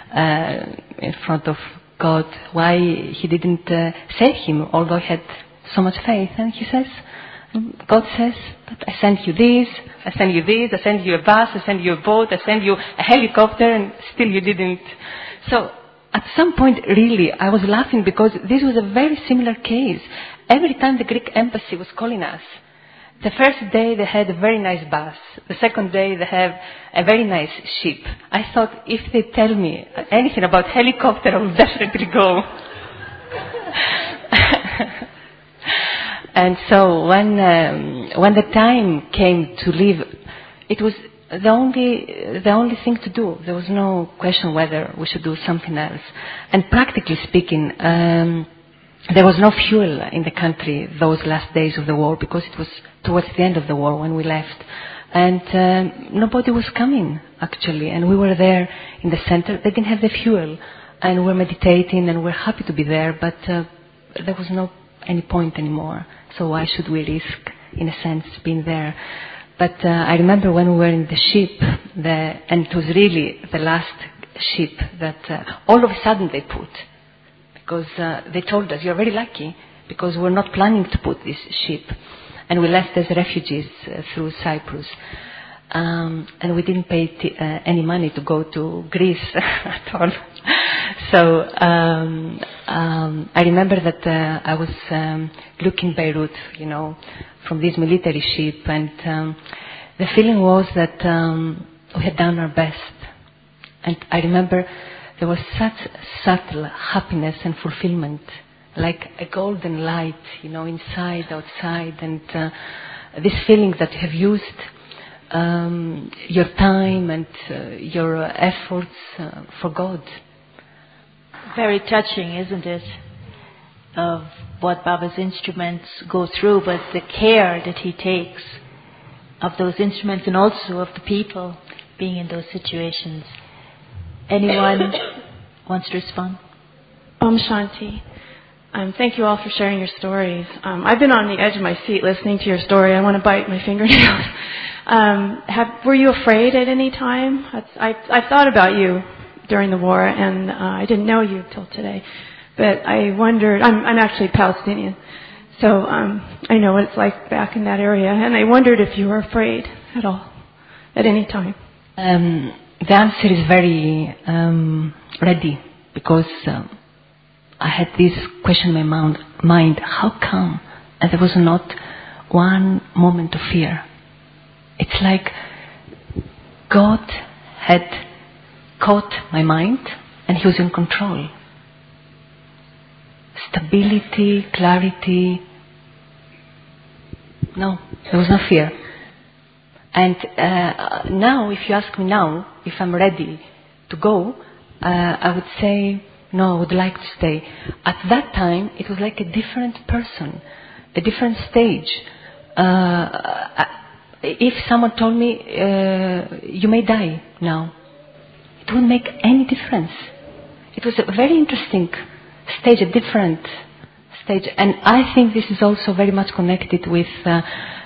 in front of God, why he didn't save him, although he had so much faith. And he says, God says, but I sent you this, I sent you this, I sent you a bus, I sent you a boat, I sent you a helicopter, and still you didn't. So at some point, really, I was laughing, because this was a very similar case. Every time the Greek embassy was calling us, the first day they had a very nice bus. The second day they have a very nice ship. I thought, if they tell me anything about helicopter, I will definitely go. And so when the time came to leave, it was the only thing to do. There was no question whether we should do something else. And practically speaking, there was no fuel in the country those last days of the war, because it was towards the end of the war when we left. And nobody was coming, actually. And we were there in the center. They didn't have the fuel. And we were meditating and we're happy to be there, but there was no any point anymore. So why should we risk, in a sense, being there? But I remember when we were in the ship, and it was really the last ship that all of a sudden they put. Because they told us, you're very lucky, because we're not planning to put this ship. And we left as refugees through Cyprus. And we didn't pay any money to go to Greece at all. So I remember that I was looking Beirut, from this military ship, and the feeling was that we had done our best. And I remember there was such subtle happiness and fulfillment, like a golden light, inside, outside, and this feeling that you have used your time and your efforts for God. Very touching, isn't it? Of what Baba's instruments go through, but the care that he takes of those instruments and also of the people being in those situations. Anyone wants to respond? Om Shanti. Thank you all for sharing your stories. I've been on the edge of my seat listening to your story. I want to bite my fingernails. Were you afraid at any time? I thought about you during the war, and I didn't know you till today. But I wondered, I'm actually Palestinian, so I know what it's like back in that area, and I wondered if you were afraid at all, at any time. The answer is very ready, because I had this question in my mind, how come? And there was not one moment of fear. It's like God had caught my mind and He was in control. Stability, clarity. No, there was no fear. And now, if you ask me now, if I'm ready to go, I would say, no, I would like to stay. At that time, it was like a different person, a different stage. If someone told me, you may die now, it wouldn't make any difference. It was a very interesting stage, a different stage. And I think this is also very much connected with the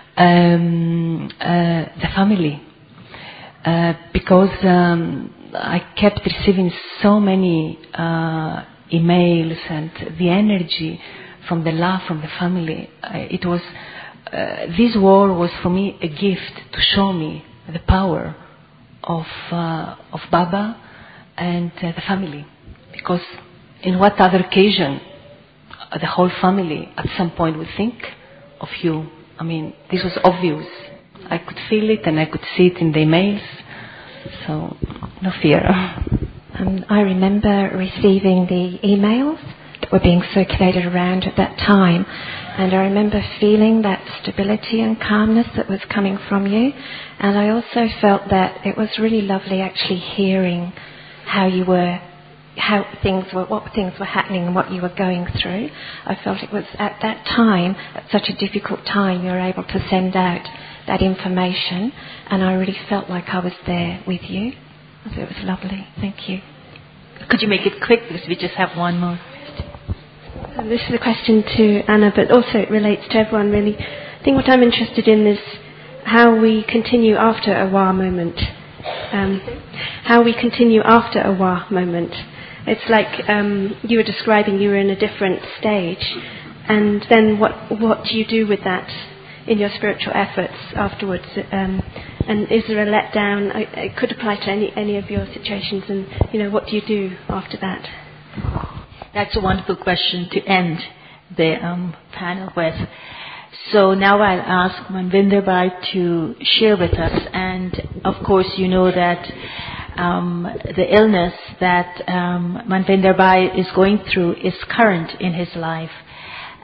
family. Because I kept receiving so many emails, and the energy from the love from the family. It was this war was for me a gift to show me the power of Baba and the family. Because in what other occasion the whole family at some point would think of you? I mean, this was obvious. I could feel it and I could see it in the emails. So, no fear. I remember receiving the emails that were being circulated around at that time, and I remember feeling that stability and calmness that was coming from you, and I also felt that it was really lovely actually hearing how you were, what things were happening and what you were going through. I felt it was at that time, at such a difficult time, you were able to send out that information, and I really felt like I was there with you. So it was lovely. Thank you. Could you make it quick, because we just have one more? This is a question to Anna, but also it relates to everyone really. I think what I'm interested in is how we continue after a Wa moment. How we continue after a Wa moment. It's like you were describing, you were in a different stage, and then what do you do with that in your spiritual efforts afterwards? And is there a letdown? It could apply to any of your situations, and what do you do after that? That's a wonderful question to end the panel with. So now I'll ask Manvinder Bhai to share with us, and of course you know that the illness that Manvinder Bhai is going through is current in his life,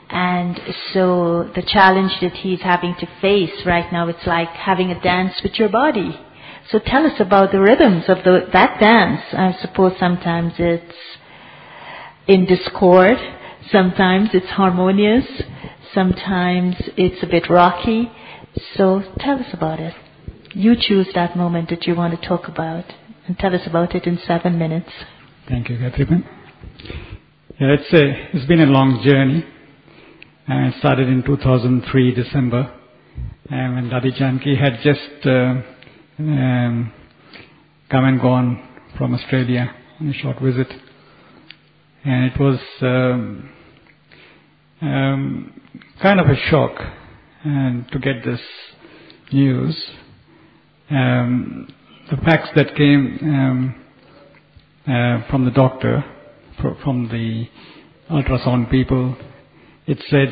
And so the challenge that he's having to face right now, it's like having a dance with your body. So tell us about the rhythms of that dance. I suppose sometimes it's in discord, sometimes it's harmonious, sometimes it's a bit rocky. So tell us about it. You choose that moment that you want to talk about and tell us about it in 7 minutes. Thank you, Catherine. Yeah, it's been a long journey. And it started in 2003, December, and when Dadi Janki had just come and gone from Australia on a short visit. And it was kind of a shock to get this news. The facts that came from the doctor, from the ultrasound people, it said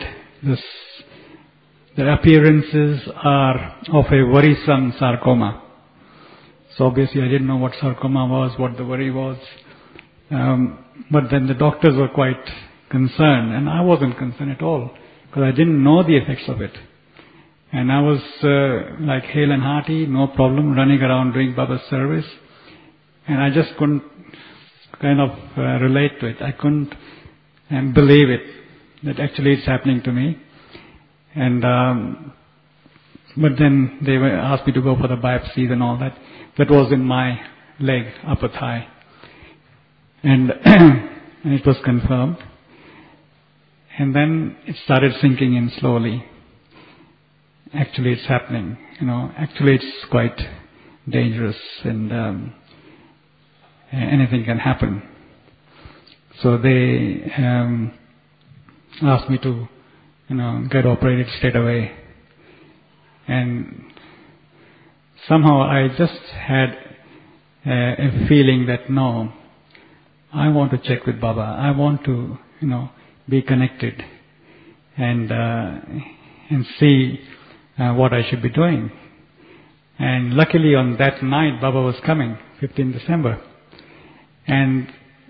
the appearances are of a worrisome sarcoma. So obviously I didn't know what sarcoma was, what the worry was. But then the doctors were quite concerned, and I wasn't concerned at all, because I didn't know the effects of it. And I was like hale and hearty, no problem, running around doing Baba's service. And I just couldn't kind of relate to it. I couldn't believe it, that actually it's happening to me. And but then they asked me to go for the biopsies and all that. That was in my leg, upper thigh. And it was confirmed. And then it started sinking in slowly. Actually it's happening, actually it's quite dangerous, and anything can happen. So they asked me to, get operated straight away. And somehow I just had a feeling that no, I want to check with Baba. I want to, be connected and see what I should be doing. And luckily on that night, Baba was coming, 15 December. And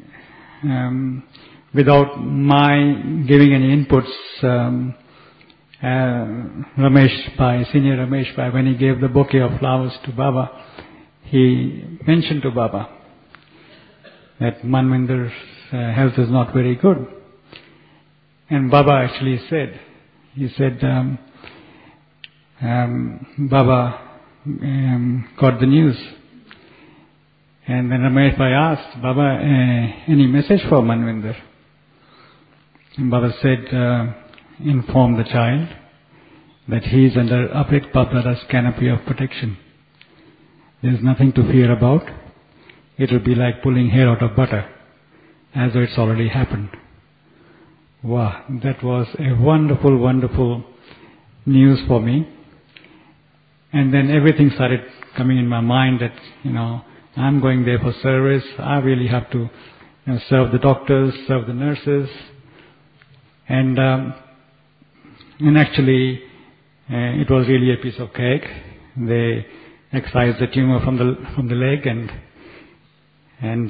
without my giving any inputs, Senior Ramesh Bhai, when he gave the bouquet of flowers to Baba, he mentioned to Baba that Manvinder's health is not very good. And Baba actually said, Baba got the news. And then Ramesh Bhai asked, Baba, any message for Manvinder? And Baba said, inform the child that he is under Apek Bapdada's canopy of protection. There is nothing to fear about. It will be like pulling hair out of butter, as though it's already happened. Wow, that was a wonderful, wonderful news for me. And then everything started coming in my mind that, I'm going there for service. I really have to serve the doctors, serve the nurses. And actually, it was really a piece of cake. They excised the tumor from the leg, and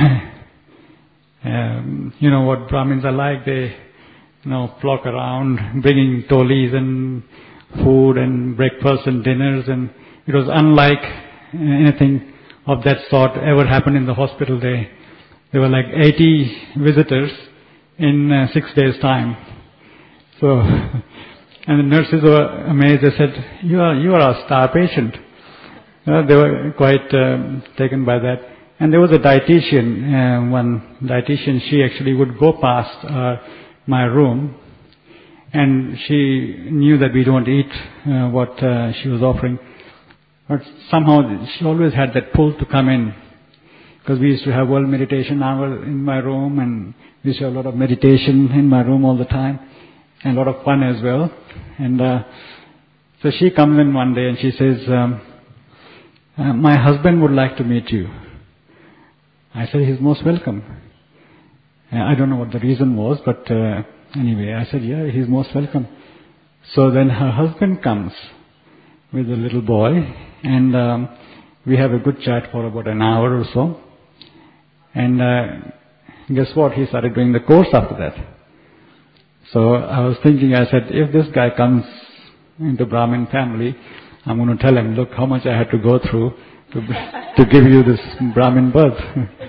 you know what Brahmins are like. They flock around, bringing tolis and food and breakfast and dinners, and it was unlike anything of that sort ever happened in the hospital. There were like 80 visitors in 6 days' time. So, and the nurses were amazed. They said, "You are our star patient." They were quite taken by that. And there was a dietitian, one dietitian. She actually would go past my room, and she knew that we don't eat what she was offering. But somehow she always had that pull to come in, because we used to have World Meditation Hour in my room, and we used to have a lot of meditation in my room all the time, and a lot of fun as well. And so she comes in one day and she says, "My husband would like to meet you." I said, "He's most welcome." I don't know what the reason was, but anyway, I said, "Yeah, he's most welcome." So then her husband comes with a little boy, and we have a good chat for about an hour or so. And guess what? He started doing the course after that. So I was thinking, I said, if this guy comes into Brahmin family, I'm going to tell him, look how much I had to go through to give you this Brahmin birth.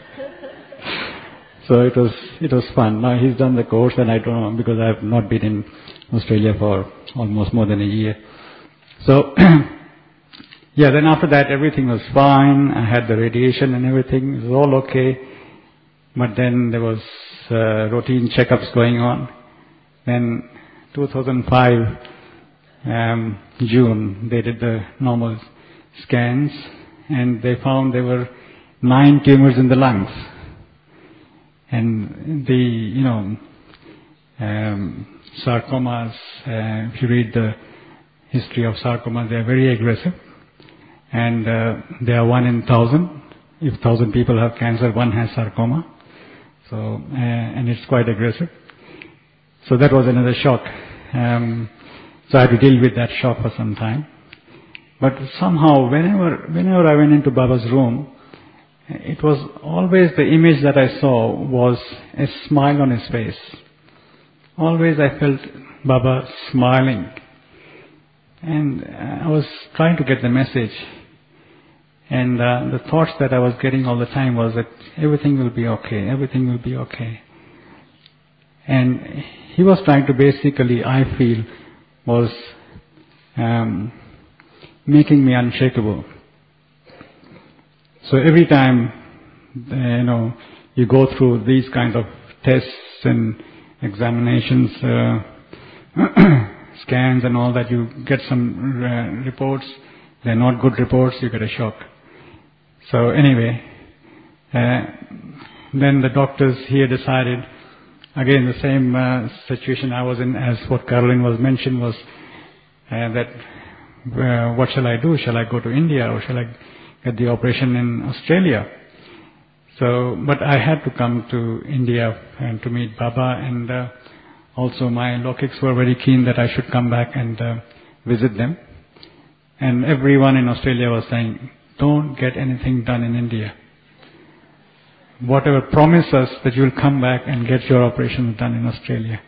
So it was fun. Now he's done the course, and I don't know, because I have not been in Australia for almost more than a year. So yeah, then after that everything was fine. I had the radiation and everything. It was all okay. But then there was routine checkups going on. Then 2005 June, they did the normal scans, and they found there were 9 tumors in the lungs. And the, sarcomas, if you read the history of sarcomas, they are very aggressive. And they are 1 in 1,000. If 1,000 people have cancer, 1 has sarcoma. So, and it's quite aggressive. So that was another shock. So I had to deal with that shock for some time. But somehow, whenever I went into Baba's room, it was always the image that I saw was a smile on his face. Always I felt Baba smiling. And I was trying to get the message. And the thoughts that I was getting all the time was that everything will be okay, everything will be okay. And he was trying to basically, I feel, was making me unshakable. So every time, you go through these kind of tests and examinations, scans and all that, you get some reports. They're not good reports, you get a shock. So anyway, then the doctors here decided, again the same situation I was in as what Caroline was mentioned was that what shall I do? Shall I go to India or shall I get the operation in Australia? So, but I had to come to India and to meet Baba, and also my Lokiks were very keen that I should come back and visit them. And everyone in Australia was saying, don't get anything done in India. Whatever, promise us that you'll come back and get your operations done in Australia.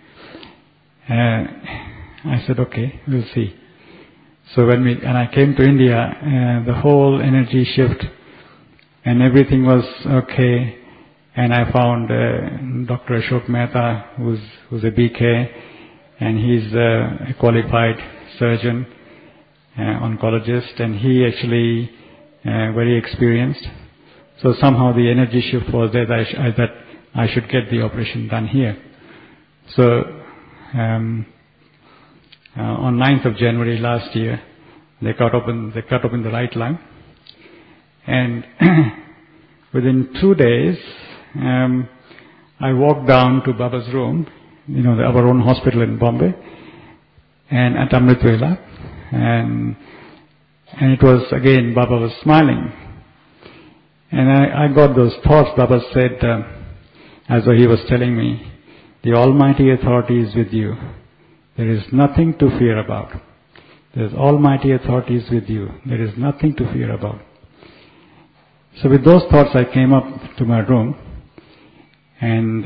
I said, okay, we'll see. So when I came to India, the whole energy shift and everything was okay. And I found Dr. Ashok Mehta, who's a BK, and he's a qualified surgeon, oncologist, and he actually very experienced. So somehow the energy shift was there that I should get the operation done here. So on 9th of January last year, they cut open the right lung, and within 2 days, I walked down to Baba's room, our own hospital in Bombay, and at Amrit Vela, and it was again, Baba was smiling. And I got those thoughts. Baba said, as though he was telling me, the Almighty Authority is with you. There is nothing to fear about. There's Almighty Authority is with you. There is nothing to fear about. So with those thoughts I came up to my room, and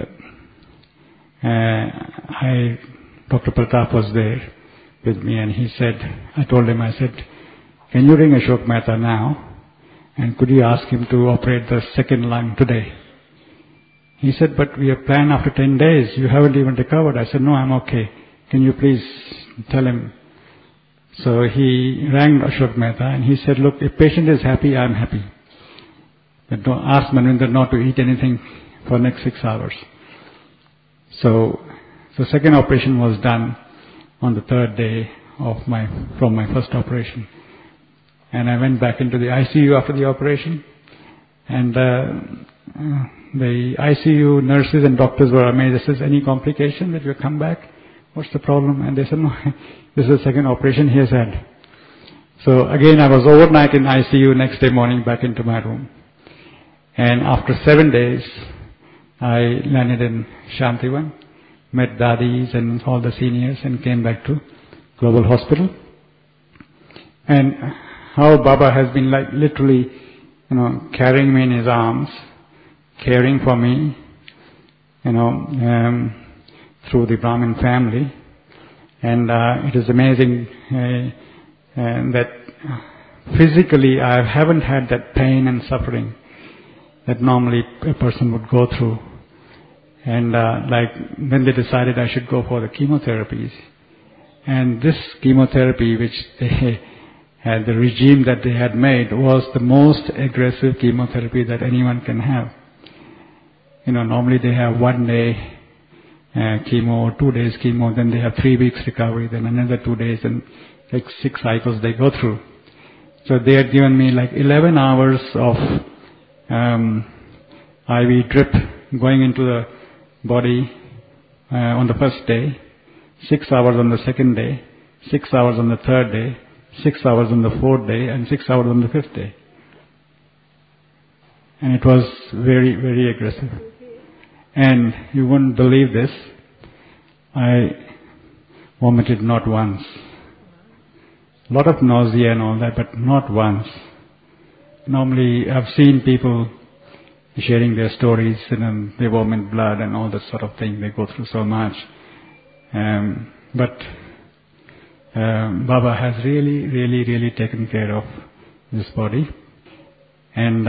Dr. Pratap was there with me, and I told him, can you ring Ashok Mehta now? And could you ask him to operate the second lung today? He said, but we have planned after 10 days. You haven't even recovered. I said, no, I'm okay. Can you please tell him? So he rang Ashok Mehta and he said, look, if patient is happy, I'm happy. But don't ask Manvinder not to eat anything for next 6 hours. So the second operation was done on the 3rd day from my first operation. And I went back into the ICU after the operation, and the ICU nurses and doctors were amazed. They said, any complication that you come back? What's the problem? And they said, no, this is the second operation he has had. So again, I was overnight in ICU, next day morning back into my room. And after 7 days, I landed in Shantivan, met Dadis and all the seniors, and came back to Global Hospital. And how Baba has been like literally, carrying me in his arms, caring for me, through the Brahmin family. And it is amazing that physically I haven't had that pain and suffering that normally a person would go through. And like when they decided I should go for the chemotherapies, and this chemotherapy which they had, the regime that they had made, was the most aggressive chemotherapy that anyone can have. Normally they have 1 day chemo, 2 days chemo, then they have 3 weeks recovery, then another 2 days, and like 6 cycles they go through. So they had given me like 11 hours of IV drip going into the body on the first day, 6 hours on the second day, 6 hours on the third day, 6 hours on the fourth day, and 6 hours on the fifth day. And it was very, very aggressive. And you wouldn't believe this, I vomited not once. A lot of nausea and all that, but not once. Normally I've seen people sharing their stories, they vomit blood and all that sort of thing. They go through so much. But Baba has really, really, really taken care of this body. And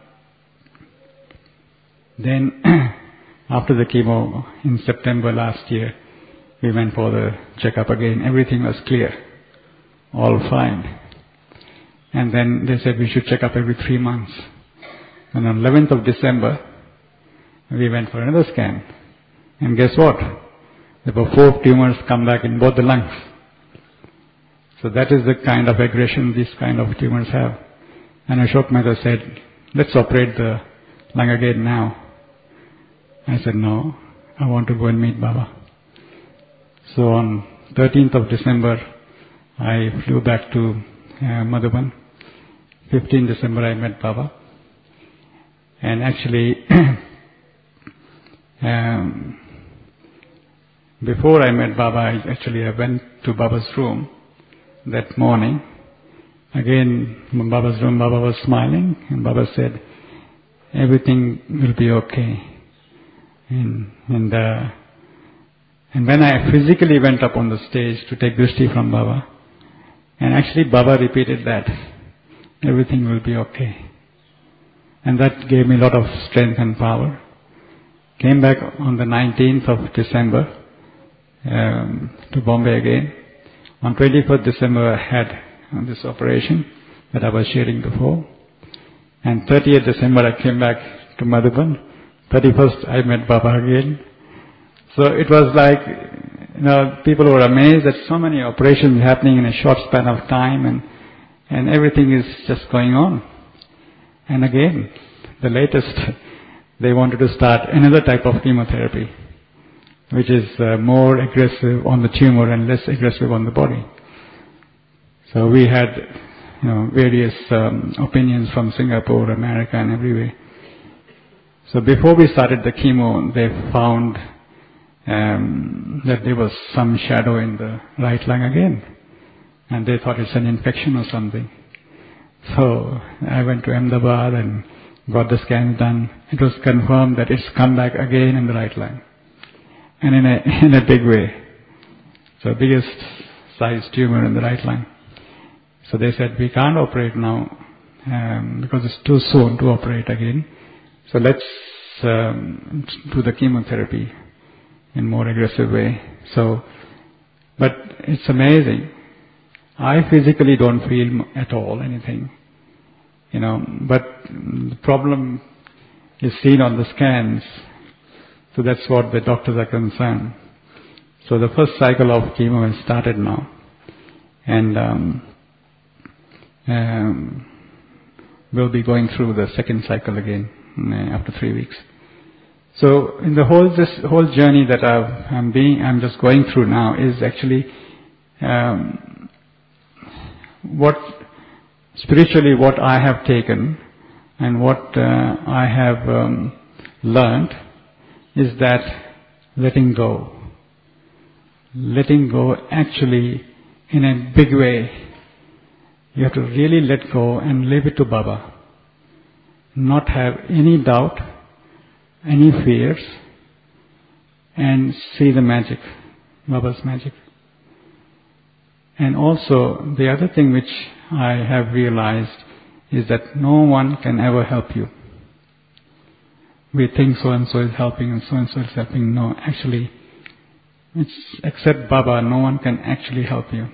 then after the chemo in September last year, we went for the checkup again. Everything was clear, all fine. And then they said we should check up every 3 months. And on 11th of December, we went for another scan. And guess what? There were 4 tumors come back in both the lungs. So that is the kind of aggression these kind of tumors have. And Ashok Mehta said, let's operate the lung again now. I said, no, I want to go and meet Baba. So on 13th of December, I flew back to Madhuban. 15th December, I met Baba. And actually, before I met Baba, I went to Baba's room that morning. Again, in Baba's room, Baba was smiling, and Baba said, everything will be okay. And when I physically went up on the stage to take Drishti from Baba, and actually Baba repeated that, everything will be okay. And that gave me a lot of strength and power. Came back on the 19th of December to Bombay again. On 21st December I had this operation that I was sharing before. And 30th December I came back to Madhuban. 31st I met Baba again. So it was like, people were amazed that so many operations happening in a short span of time, and everything is just going on. And again, the latest, they wanted to start another type of chemotherapy, which is more aggressive on the tumor and less aggressive on the body. So we had, various opinions from Singapore, America, and everywhere. So before we started the chemo, they found that there was some shadow in the right lung again, and they thought it's an infection or something. So I went to Ahmedabad and got the scan done. It was confirmed that it's come back again in the right lung, and in a big way. So biggest size tumor in the right lung. So they said we can't operate now because it's too soon to operate again. So let's do the chemotherapy in more aggressive way. So, but it's amazing. I physically don't feel at all anything, but the problem is seen on the scans. So that's what the doctors are concerned. So the first cycle of chemo has started now, and we'll be going through the second cycle again after 3 weeks. So in this whole journey that I'm just going through now is actually spiritually what I have taken and what I have learned is that letting go actually in a big way. You have to really let go and leave it to Baba. Not have any doubt, any fears, and see the magic, Baba's magic. And also, the other thing which I have realized is that no one can ever help you. We think so-and-so is helping and so-and-so is helping. No, actually, except Baba, no one can actually help you.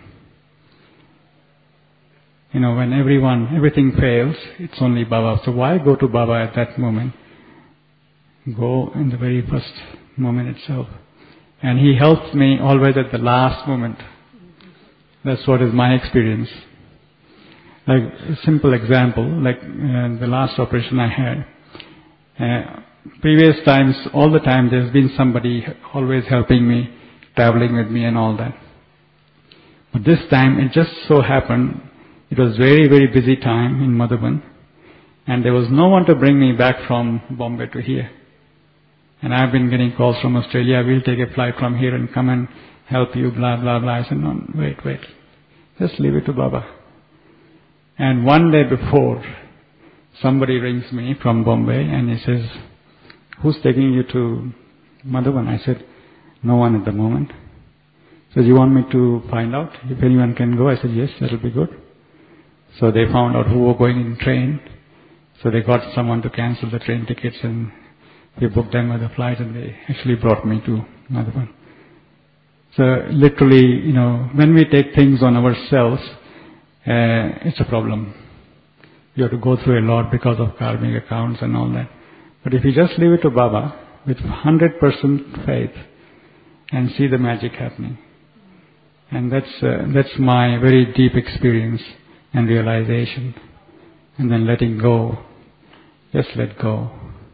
When everything fails, it's only Baba. So why go to Baba at that moment? Go in the very first moment itself. And he helps me always at the last moment. That's what is my experience. Like a simple example, like the last operation I had. Previous times, all the time, there's been somebody always helping me, traveling with me and all that. But this time, it just so happened, it was very, very busy time in Madhuban, and there was no one to bring me back from Bombay to here. And I've been getting calls from Australia, we'll take a flight from here and come and help you, blah, blah, blah. I said, no, wait. Just leave it to Baba. And one day before, somebody rings me from Bombay and he says, who's taking you to Madhuban? I said, no one at the moment. He says, you want me to find out if anyone can go? I said, yes, that'll be good. So they found out who were going in train. So they got someone to cancel the train tickets and we booked them with a flight and they actually brought me to Madhuban. So literally, when we take things on ourselves, it's a problem. You have to go through a lot because of karmic accounts and all that. But if you just leave it to Baba with 100% faith and see the magic happening. And that's my very deep experience and realization. And then letting go. Just let go.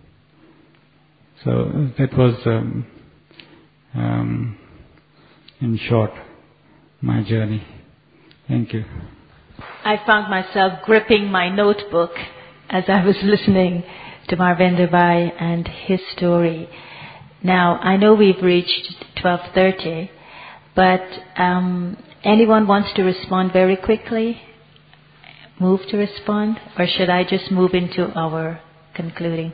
So that was, in short, my journey. Thank you. I found myself gripping my notebook as I was listening to Marvinder Bhai and his story. Now, I know we've reached 12:30, but anyone wants to respond very quickly? Move to respond? Or should I just move into our concluding?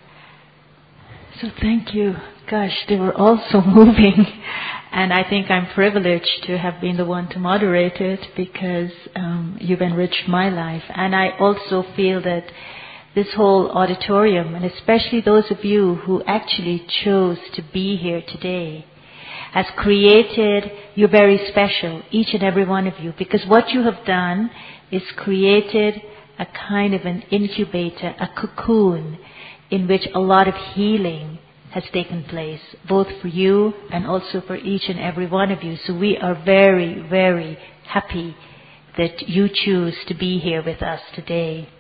So thank you. Gosh, they were all so moving. And I think I'm privileged to have been the one to moderate it because you've enriched my life. And I also feel that this whole auditorium, and especially those of you who actually chose to be here today, has created you very special, each and every one of you. Because what you have done is created a kind of an incubator, a cocoon, in which a lot of healing has taken place, both for you and also for each and every one of you. So we are very, very happy that you choose to be here with us today.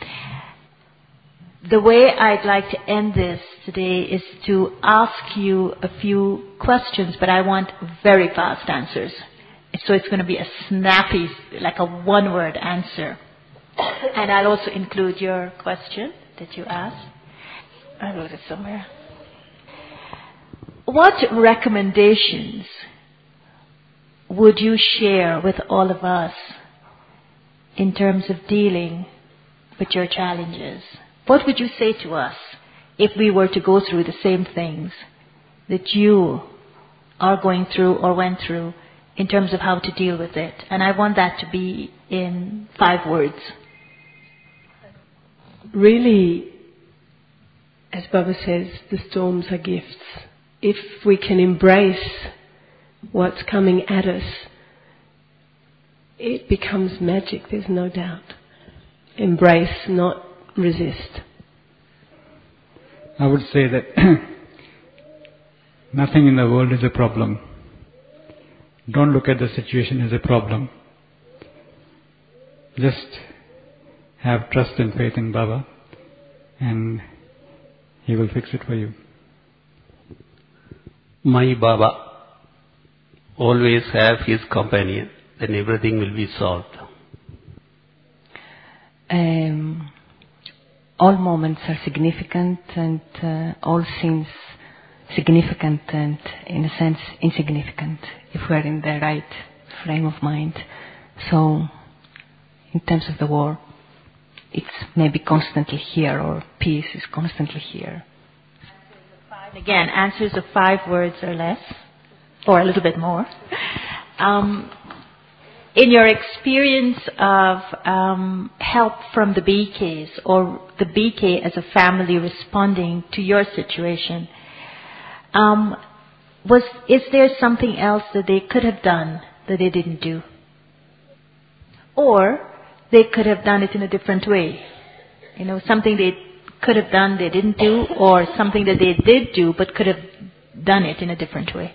The way I'd like to end this today is to ask you a few questions, but I want very fast answers. So it's going to be a snappy, like a one-word answer. And I'll also include your question that you asked. I wrote it somewhere. What recommendations would you share with all of us in terms of dealing with your challenges? What would you say to us if we were to go through the same things that you are going through or went through in terms of how to deal with it? And I want that to be in 5 words. Really, as Baba says, the storms are gifts. If we can embrace what's coming at us, it becomes magic, there's no doubt. Embrace, not resist. I would say that nothing in the world is a problem. Don't look at the situation as a problem. Just have trust and faith in Baba and He will fix it for you. My Baba always have his companion, then everything will be solved. All moments are significant and all seems significant and in a sense insignificant if we're in the right frame of mind. So in terms of the war, it's maybe constantly here or peace is constantly here. The 5 Again, answers of 5 words or less, or a little bit more. In your experience of help from the BKs, or the BK as a family responding to your situation, is there something else that they could have done that they didn't do? Or they could have done it in a different way? You know, something they could have done they didn't do, or something that they did do but could have done it in a different way?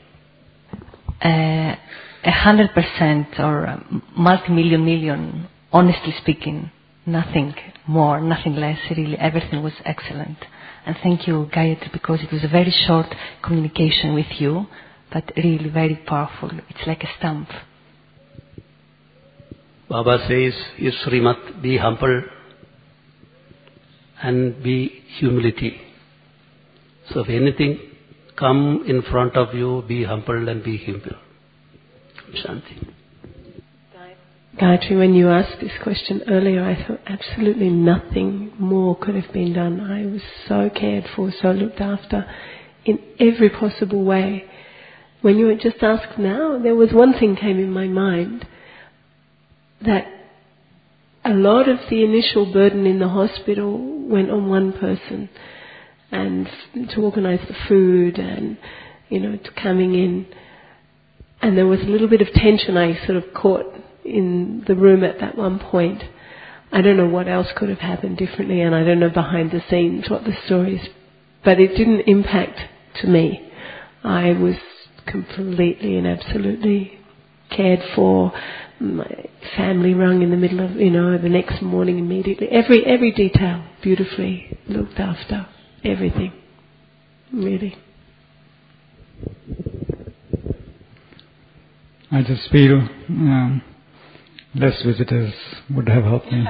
100% or multi-million, honestly speaking, nothing more, nothing less, really everything was excellent. And thank you, Gayatri, because it was a very short communication with you, but really very powerful. It's like a stamp. Baba says, "Is Srimat, be humble and be humility." So if anything come in front of you, be humble and be humble. Shanti. Gayatri, when you asked this question earlier, I thought absolutely nothing more could have been done. I was so cared for, so looked after in every possible way. When you had just asked now, there was one thing came in my mind, that a lot of the initial burden in the hospital went on one person, and to organise the food and, to coming in. And there was a little bit of tension I sort of caught in the room at that one point. I don't know what else could have happened differently, and I don't know behind the scenes what the story is, but it didn't impact to me. I was completely and absolutely cared for. My family rung in the middle of, the next morning immediately. Every detail beautifully looked after. Everything. Really. I just feel less visitors would have helped me.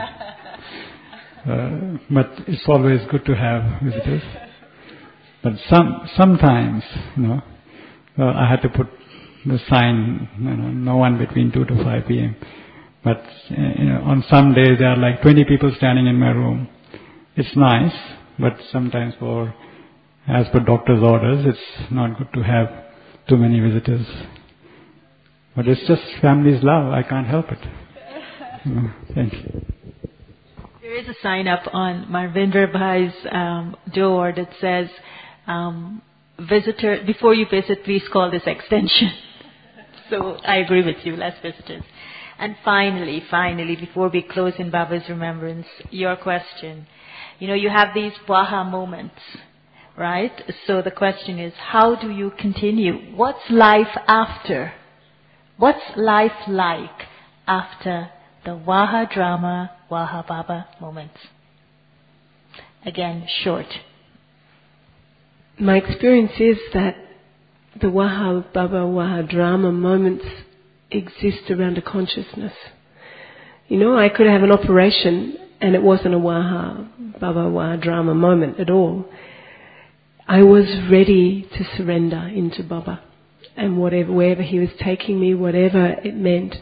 But it's always good to have visitors. But sometimes, I had to put the sign, no one between 2 to 5 p.m. But on some days there are like 20 people standing in my room. It's nice, but sometimes as per doctor's orders, it's not good to have too many visitors. But it's just family's love. I can't help it. Thank you. There is a sign up on Marvinder Bhai's door that says, "Visitor, before you visit, please call this extension." So I agree with you. Less visitors. And finally, before we close in Baba's remembrance, your question. You have these Waha moments, right? So the question is, how do you continue? What's life after? What's life like after the Waha drama, Waha Baba moments? Again, short. My experience is that the Waha Baba, Waha drama moments exist around a consciousness. I could have an operation and it wasn't a Waha Baba, Waha drama moment at all. I was ready to surrender into Baba. And wherever he was taking me, whatever it meant.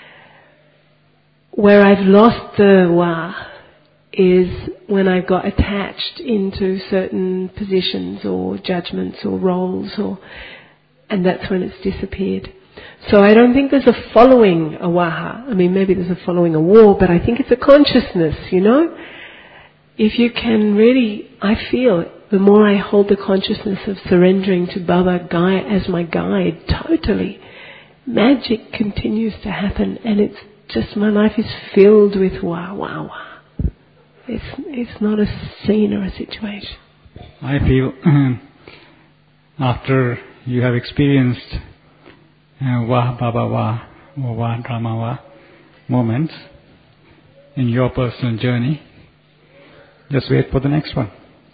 Where I've lost the Wa is when I got attached into certain positions or judgments or roles, and that's when it's disappeared. So I don't think there's a following a Waha. I mean, maybe there's a following a war, but I think it's a consciousness, If you can really, I feel it. The more I hold the consciousness of surrendering to Baba as my guide, totally, magic continues to happen, and it's just my life is filled with Wah. It's not a scene or a situation. I feel after you have experienced Wah Baba Wah or Wah Drama Wah moments in your personal journey, just wait for the next one.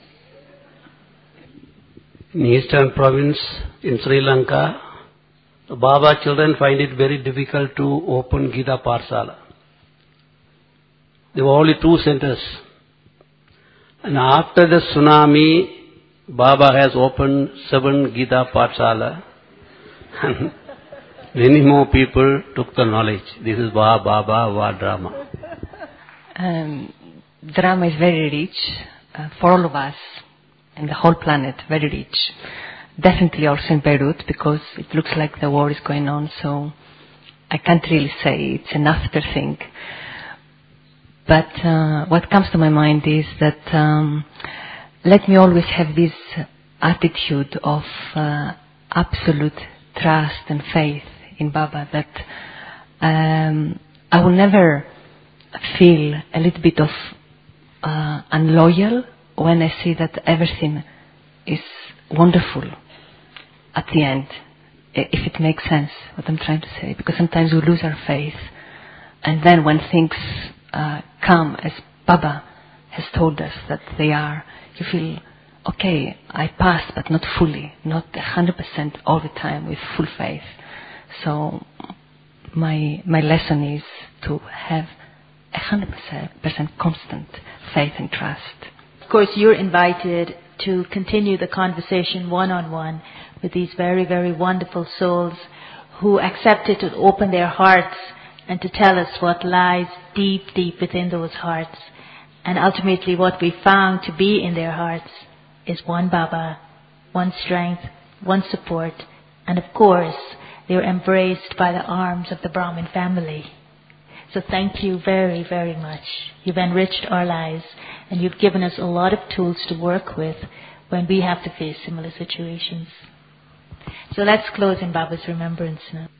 In Eastern Province, in Sri Lanka, the Baba children find it very difficult to open Gita Parsala. There were only 2 centers. And after the tsunami, Baba has opened 7 Gita Parsala. And many more people took the knowledge. This is Wa Baba, Wa Drama. Drama is very rich for all of us. in the whole planet, very rich. Definitely also in Beirut, because it looks like the war is going on, so I can't really say it's an after thing. But what comes to my mind is that let me always have this attitude of absolute trust and faith in Baba, that I will never feel a little bit of unloyal when I see that everything is wonderful at the end, if it makes sense what I'm trying to say, because sometimes we lose our faith, and then when things come as Baba has told us that they are, you feel, okay, I passed, but not fully, not 100% all the time with full faith. So my lesson is to have 100% constant faith and trust. Of course, you're invited to continue the conversation one-on-one with these very, very wonderful souls who accepted to open their hearts and to tell us what lies deep, deep within those hearts. And ultimately what we found to be in their hearts is one Baba, one strength, one support, and of course they were embraced by the arms of the Brahmin family. So thank you very, very much. You've enriched our lives, and you've given us a lot of tools to work with when we have to face similar situations. So let's close in Baba's remembrance now.